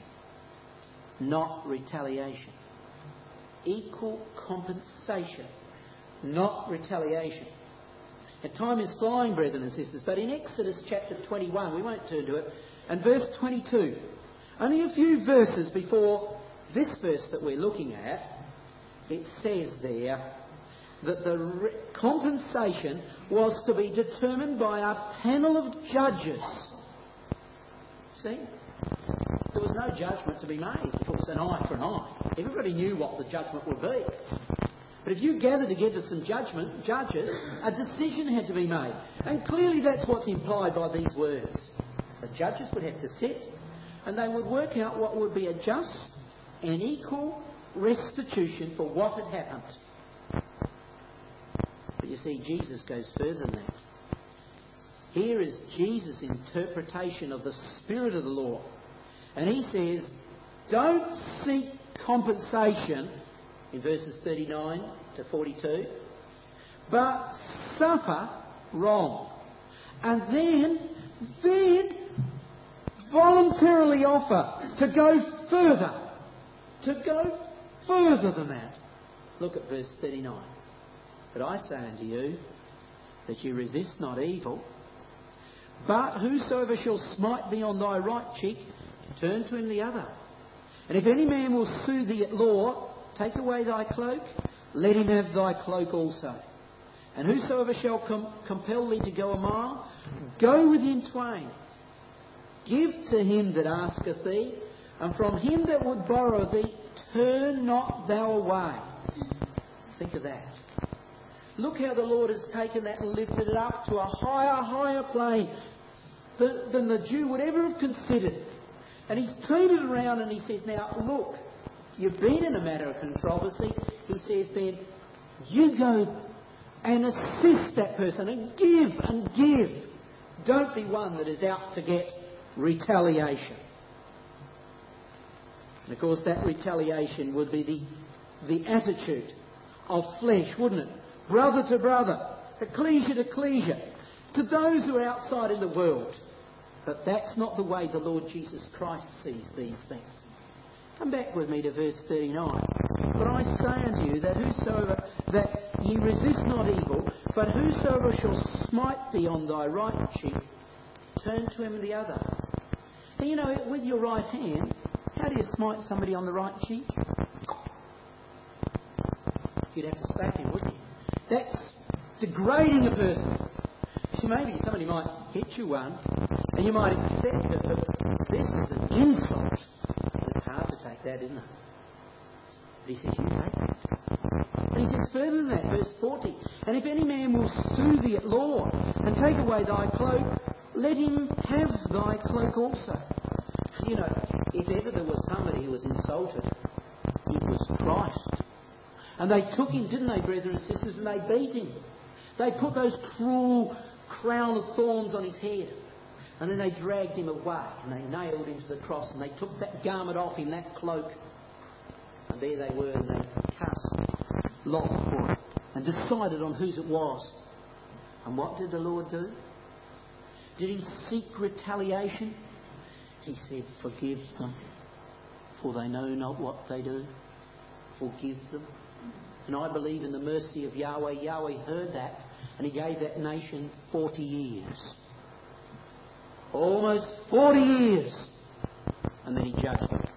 not retaliation. Equal compensation, not retaliation. And time is flying, brethren and sisters, but in Exodus chapter 21, we won't turn to it, and verse 22, only a few verses before this verse that we're looking at, it says there that the compensation was to be determined by a panel of judges. See? There was no judgment to be made if it was an eye for an eye. Everybody knew what the judgment would be. But if you gather together some judges, a decision had to be made. And clearly that's what's implied by these words. The judges would have to sit and they would work out what would be a just an equal restitution for what had happened. But you see, Jesus goes further than that. Here is Jesus' interpretation of the spirit of the law. And he says, don't seek compensation, in verses 39 to 42, but suffer wrong. And then voluntarily offer to go further. To go further than that. Look at verse 39. But I say unto you, that you resist not evil, but whosoever shall smite thee on thy right cheek, turn to him the other. And if any man will sue thee at law, take away thy cloak, let him have thy cloak also. And whosoever shall compel thee to go a mile, go with him twain. Give to him that asketh thee, and from him that would borrow thee, turn not thou away. Think of that. Look how the Lord has taken that and lifted it up to a higher plane than the Jew would ever have considered. And he's turned it around and he says, now look, you've been in a matter of controversy. He says then, you go and assist that person and give. Don't be one that is out to get retaliation. And of course that retaliation would be the attitude of flesh, wouldn't it? Brother to brother, ecclesia to ecclesia, to those who are outside in the world. But that's not the way the Lord Jesus Christ sees these things. Come back with me to verse 39. But I say unto you that ye resist not evil, but whosoever shall smite thee on thy right cheek, turn to him the other. And you know, with your right hand, how do you smite somebody on the right cheek? You'd have to slap him, wouldn't you? That's degrading a person. See, maybe somebody might hit you one, and you might accept it, but this is an insult. It's hard to take that, isn't it? But he says, you take it. And he says further than that, verse 40, and if any man will sue thee at law, and take away thy cloak, let him have thy cloak also. You know, if ever there was somebody who was insulted, it was Christ. And they took him, didn't they, brethren and sisters, and they beat him. They put those cruel crown of thorns on his head. And then they dragged him away and they nailed him to the cross and they took that garment off him, that cloak. And there they were and they cast lot for it and decided on whose it was. And what did the Lord do? Did he seek retaliation? He said, forgive them, for they know not what they do. Forgive them. And I believe in the mercy of Yahweh. Yahweh heard that and he gave that nation 40 years. Almost 40 years. And then he judged them.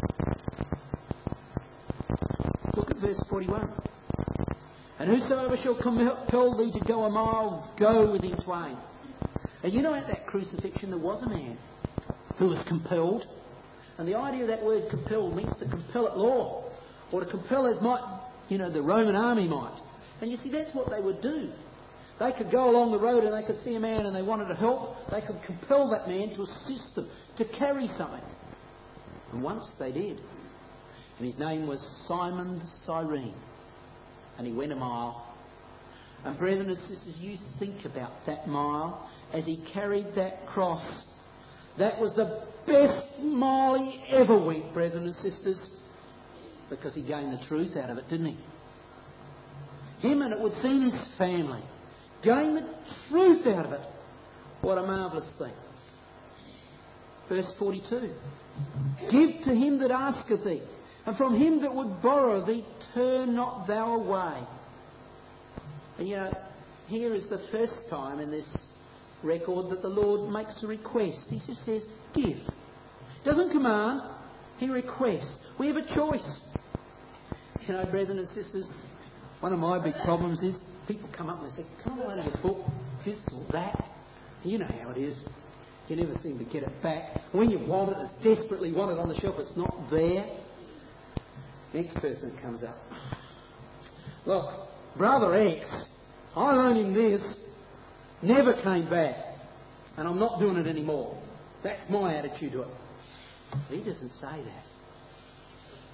Look at verse 41. And whosoever shall compel thee to go a mile, go with him twain. And you know, at that crucifixion there was a man who was compelled. And the idea of that word compelled means to compel at law. Or to compel as might, the Roman army might. And you see, that's what they would do. They could go along the road and they could see a man and they wanted to help. They could compel that man to assist them, to carry something. And once they did. And his name was Simon the Cyrene. And he went a mile. And brethren and sisters, you think about that mile as he carried that cross. That was the best mile he ever went, brethren and sisters. Because he gained the truth out of it, didn't he? Him and it would seem his family. Gain the truth out of it. What a marvellous thing. Verse 42. Give to him that asketh thee, and from him that would borrow thee, turn not thou away. And here is the first time in this record that the Lord makes a request. He just says, give. Doesn't command, he requests. We have a choice. Brethren and sisters, one of my big problems is people come up and they say, can I loan you a book, this or that? You know how it is. You never seem to get it back. When you want it, it's desperately wanted on the shelf, it's not there. Next person that comes up. Look, Brother X, I loaned him this, never came back, and I'm not doing it anymore. That's my attitude to it. He doesn't say that.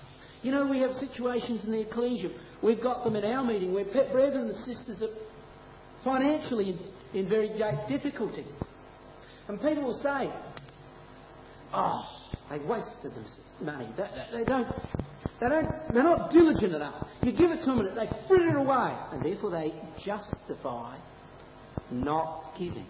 You know, we have situations in the ecclesia. We've got them in our meeting where brethren and sisters are financially in very great difficulty. And people will say, oh, they wasted them money. They're not diligent enough. You give it to them and they fritter it away. And therefore they justify not giving.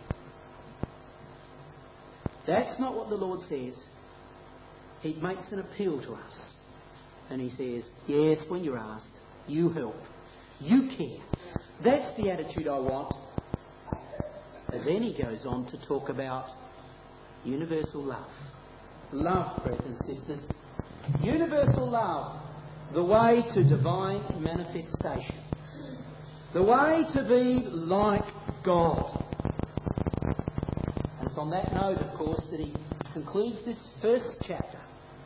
That's not what the Lord says. He makes an appeal to us. And He says, yes, when you're asked, you help. You care. That's the attitude I want. And then He goes on to talk about universal love. Love, brothers and sisters. Universal love. The way to divine manifestation. The way to be like God. And it's on that note, of course, that He concludes this first chapter.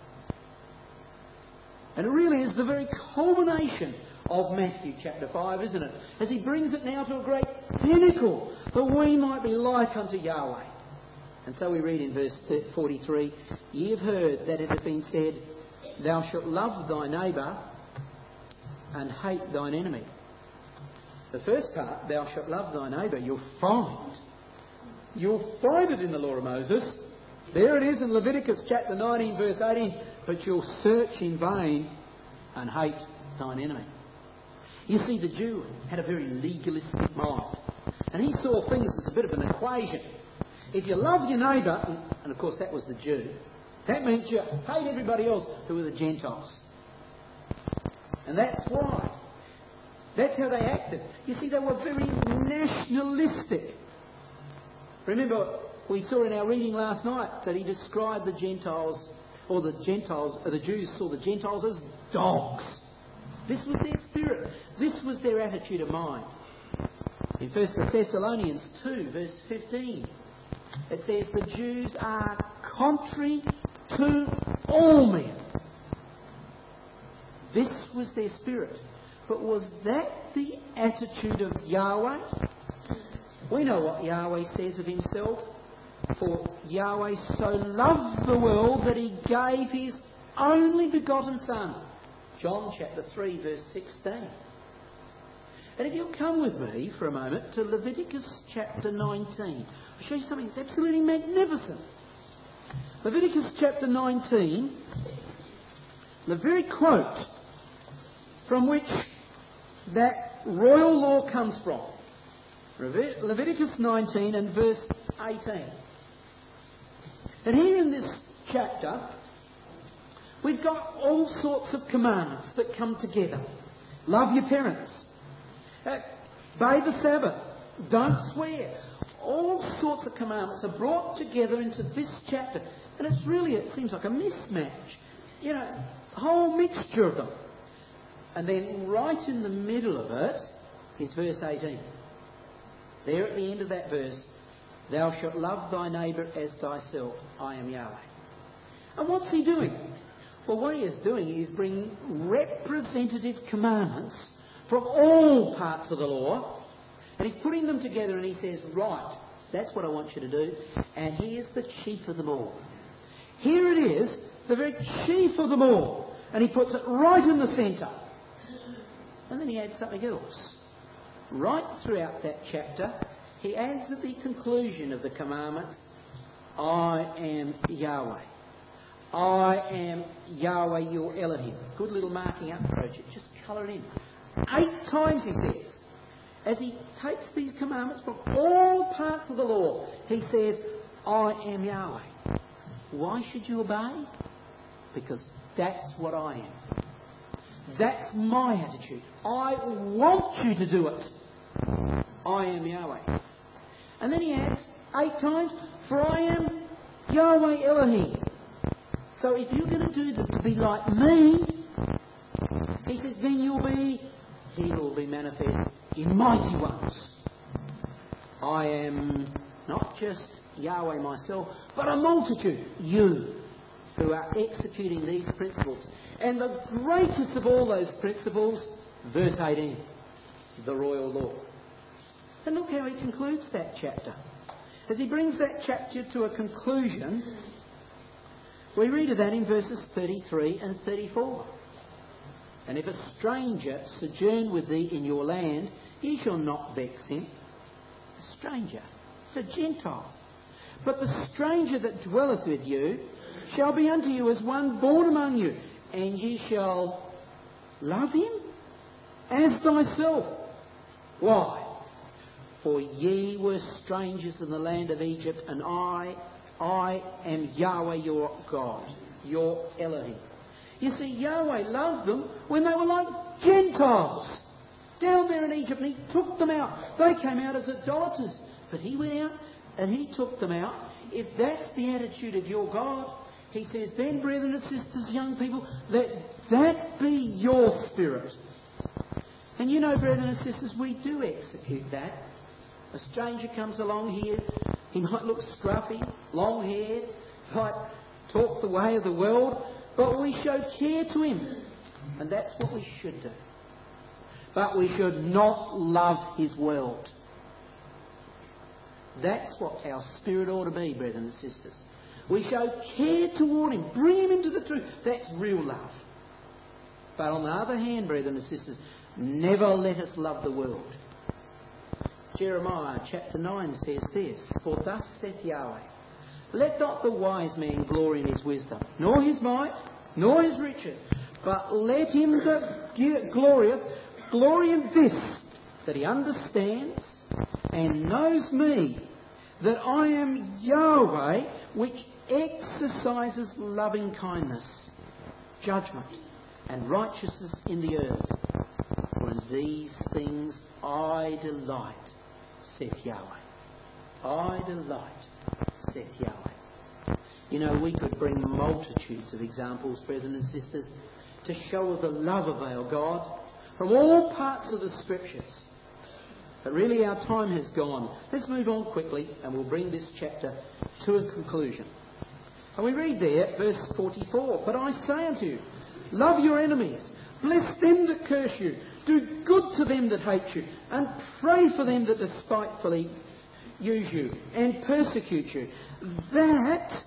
And it really is the very culmination of Matthew chapter 5, isn't it? As He brings it now to a great pinnacle, that we might be like unto Yahweh. And so we read in verse 43, ye have heard that it hath been said, thou shalt love thy neighbour and hate thine enemy. The first part, thou shalt love thy neighbour, you'll find it in the law of Moses. There it is in Leviticus chapter 19 verse 18, but you'll search in vain and hate thine enemy. You see, the Jew had a very legalistic mind, and he saw things as a bit of an equation. If you love your neighbour, and of course that was the Jew, that meant you hate everybody else who were the Gentiles. And that's why. That's how they acted. You see, they were very nationalistic. Remember, we saw in our reading last night that He described the Gentiles, or the Jews saw the Gentiles as dogs. This was their spirit. This was their attitude of mind. In 1 Thessalonians 2, verse 15, it says, the Jews are contrary to all men. This was their spirit. But was that the attitude of Yahweh? We know what Yahweh says of Himself. For Yahweh so loved the world that He gave His only begotten Son. John chapter 3 verse 16. And if you'll come with me for a moment to Leviticus chapter 19. I'll show you something that's absolutely magnificent. Leviticus chapter 19, the very quote from which that royal law comes from. Leviticus 19 and verse 18. And here in this chapter, we've got all sorts of commandments that come together. Love your parents. Obey the Sabbath. Don't swear. All sorts of commandments are brought together into this chapter. And it's really, it seems like a mismatch. You know, a whole mixture of them. And then right in the middle of it is verse 18. There at the end of that verse, thou shalt love thy neighbour as thyself. I am Yahweh. And what's He doing? Well, what He is doing is bringing representative commandments from all parts of the law, and He's putting them together, and He says, right, that's what I want you to do. And here's the chief of them all. Here it is, the very chief of them all. And He puts it right in the centre. And then He adds something else. Right throughout that chapter, He adds at the conclusion of the commandments, I am Yahweh. I am Yahweh your Elohim. Good little marking up project. Just colour it in. 8 times He says, as He takes these commandments from all parts of the law, He says, I am Yahweh. Why should you obey? Because that's what I am. That's my attitude. I want you to do it. I am Yahweh. And then He adds 8 times, for I am Yahweh Elohim. So if you're going to do this to be like me, He says, then He will be manifest in mighty ones. I am not just Yahweh myself, but a multitude, you, who are executing these principles. And the greatest of all those principles, verse 18, the royal law. And look how He concludes that chapter. As He brings that chapter to a conclusion, we read of that in verses 33 and 34. And if a stranger sojourn with thee in your land, ye shall not vex him. A stranger, it's a Gentile. But the stranger that dwelleth with you shall be unto you as one born among you, and ye shall love him as thyself. Why? For ye were strangers in the land of Egypt, and I am Yahweh your God, your Elohim. You see, Yahweh loved them when they were like Gentiles down there in Egypt, and he took them out. They came out as idolaters, but he went out and he took them out. If that's the attitude of your God, he says, then, brethren and sisters, young people, let that be your spirit. And you know, brethren and sisters, we do execute that. A stranger comes along here, he might look scruffy, long-haired, might talk the way of the world, but we show care to him. And that's what we should do. But we should not love his world. That's what our spirit ought to be, brethren and sisters. We show care toward him, bring him into the truth. That's real love. But on the other hand, brethren and sisters, never let us love the world. Jeremiah chapter 9 says this, For thus saith Yahweh, Let not the wise man glory in his wisdom, nor his might, nor his riches, but let him that glorieth glory in this, that he understands and knows me, that I am Yahweh, which exercises loving kindness, judgment, and righteousness in the earth. For in these things I delight, saith Yahweh. I delight, saith Yahweh. You know, we could bring multitudes of examples, brethren and sisters, to show the love of our God from all parts of the Scriptures. But really our time has gone. Let's move on quickly and we'll bring this chapter to a conclusion. And we read there, verse 44, But I say unto you, love your enemies, bless them that curse you, do good to them that hate you, and pray for them that despitefully use you and persecute you, that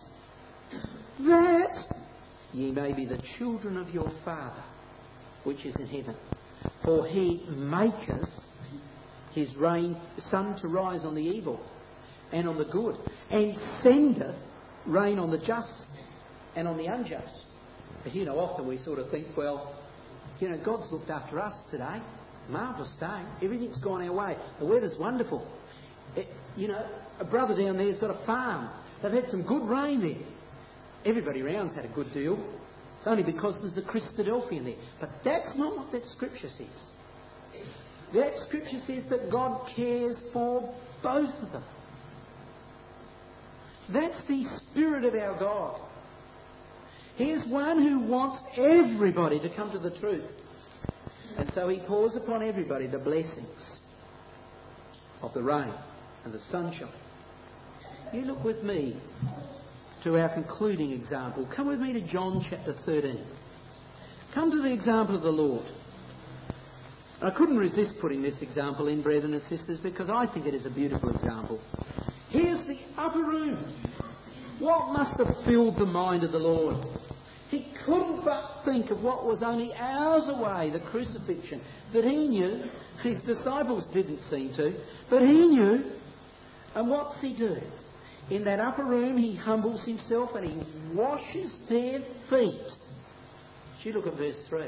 ye may be the children of your Father, which is in heaven. For he maketh his sun to rise on the evil and on the good, and sendeth rain on the just and on the unjust. But you know, often we sort of think, well, you know, God's looked after us today. Marvellous day. Everything's gone our way. The weather's wonderful. You know, a brother down there's got a farm. They've had some good rain there. Everybody around's had a good deal. It's only because there's a Christadelphian there. But that's not what that Scripture says. That Scripture says that God cares for both of them. That's the spirit of our God. He is one who wants everybody to come to the truth. And so he pours upon everybody the blessings of the rain and the sunshine. You look with me to our concluding example. Come with me to John chapter 13. Come to the example of the Lord. I couldn't resist putting this example in, brethren and sisters, because I think it is a beautiful example. Here's the upper room. What must have filled the mind of the Lord? He couldn't but think of what was only hours away, the crucifixion, that he knew. His disciples didn't seem to, but he knew. And what's he do? In that upper room, he humbles himself and he washes their feet. You look at verse 3.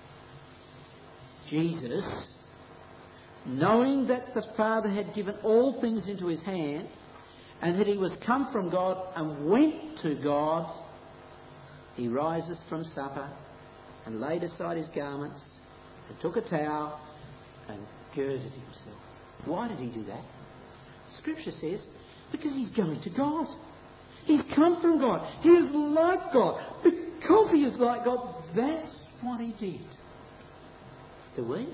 Jesus, knowing that the Father had given all things into his hand, and that he was come from God and went to God, he rises from supper and laid aside his garments and took a towel and girded himself. Why did he do that? Scripture says, because he's going to God. He's come from God. He is like God. Because he is like God, that's what he did. Do we?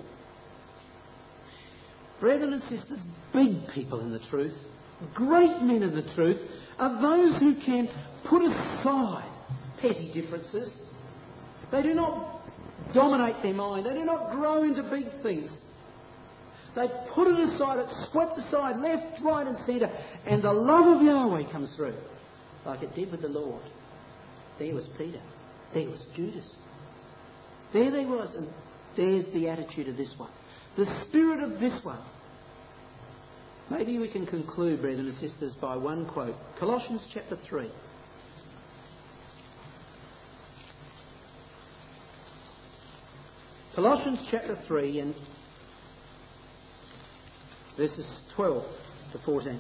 Brethren and sisters, big people in the truth, great men in the truth, are those who can put aside petty differences. They do not dominate their mind. They do not grow into big things. They put it aside, it's swept aside, left, right and centre, and the love of Yahweh comes through, like it did with the Lord. There was Peter. There was Judas. There they was, and There's the attitude of this one. The spirit of this one. Maybe we can conclude, brethren and sisters, by one quote. Colossians chapter 3. Colossians chapter 3 and verses 12 to 14.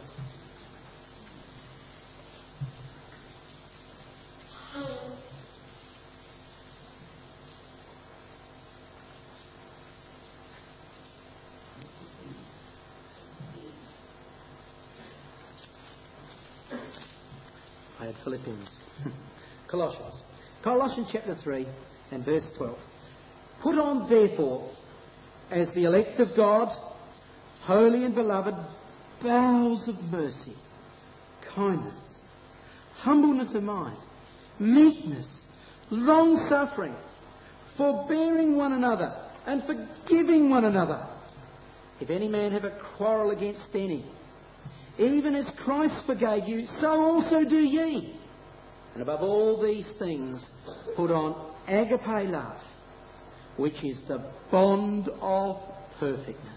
I had Philippians. Colossians chapter 3 and verse 12. Put on, therefore, as the elect of God, holy and beloved, bowels of mercy, kindness, humbleness of mind, meekness, long-suffering, forbearing one another, and forgiving one another. If any man have a quarrel against any, even as Christ forgave you, so also do ye. And above all these things, put on agape love, which is the bond of perfectness.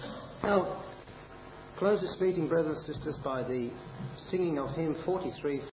Now, close this meeting, brothers and sisters, by the singing of hymn 43.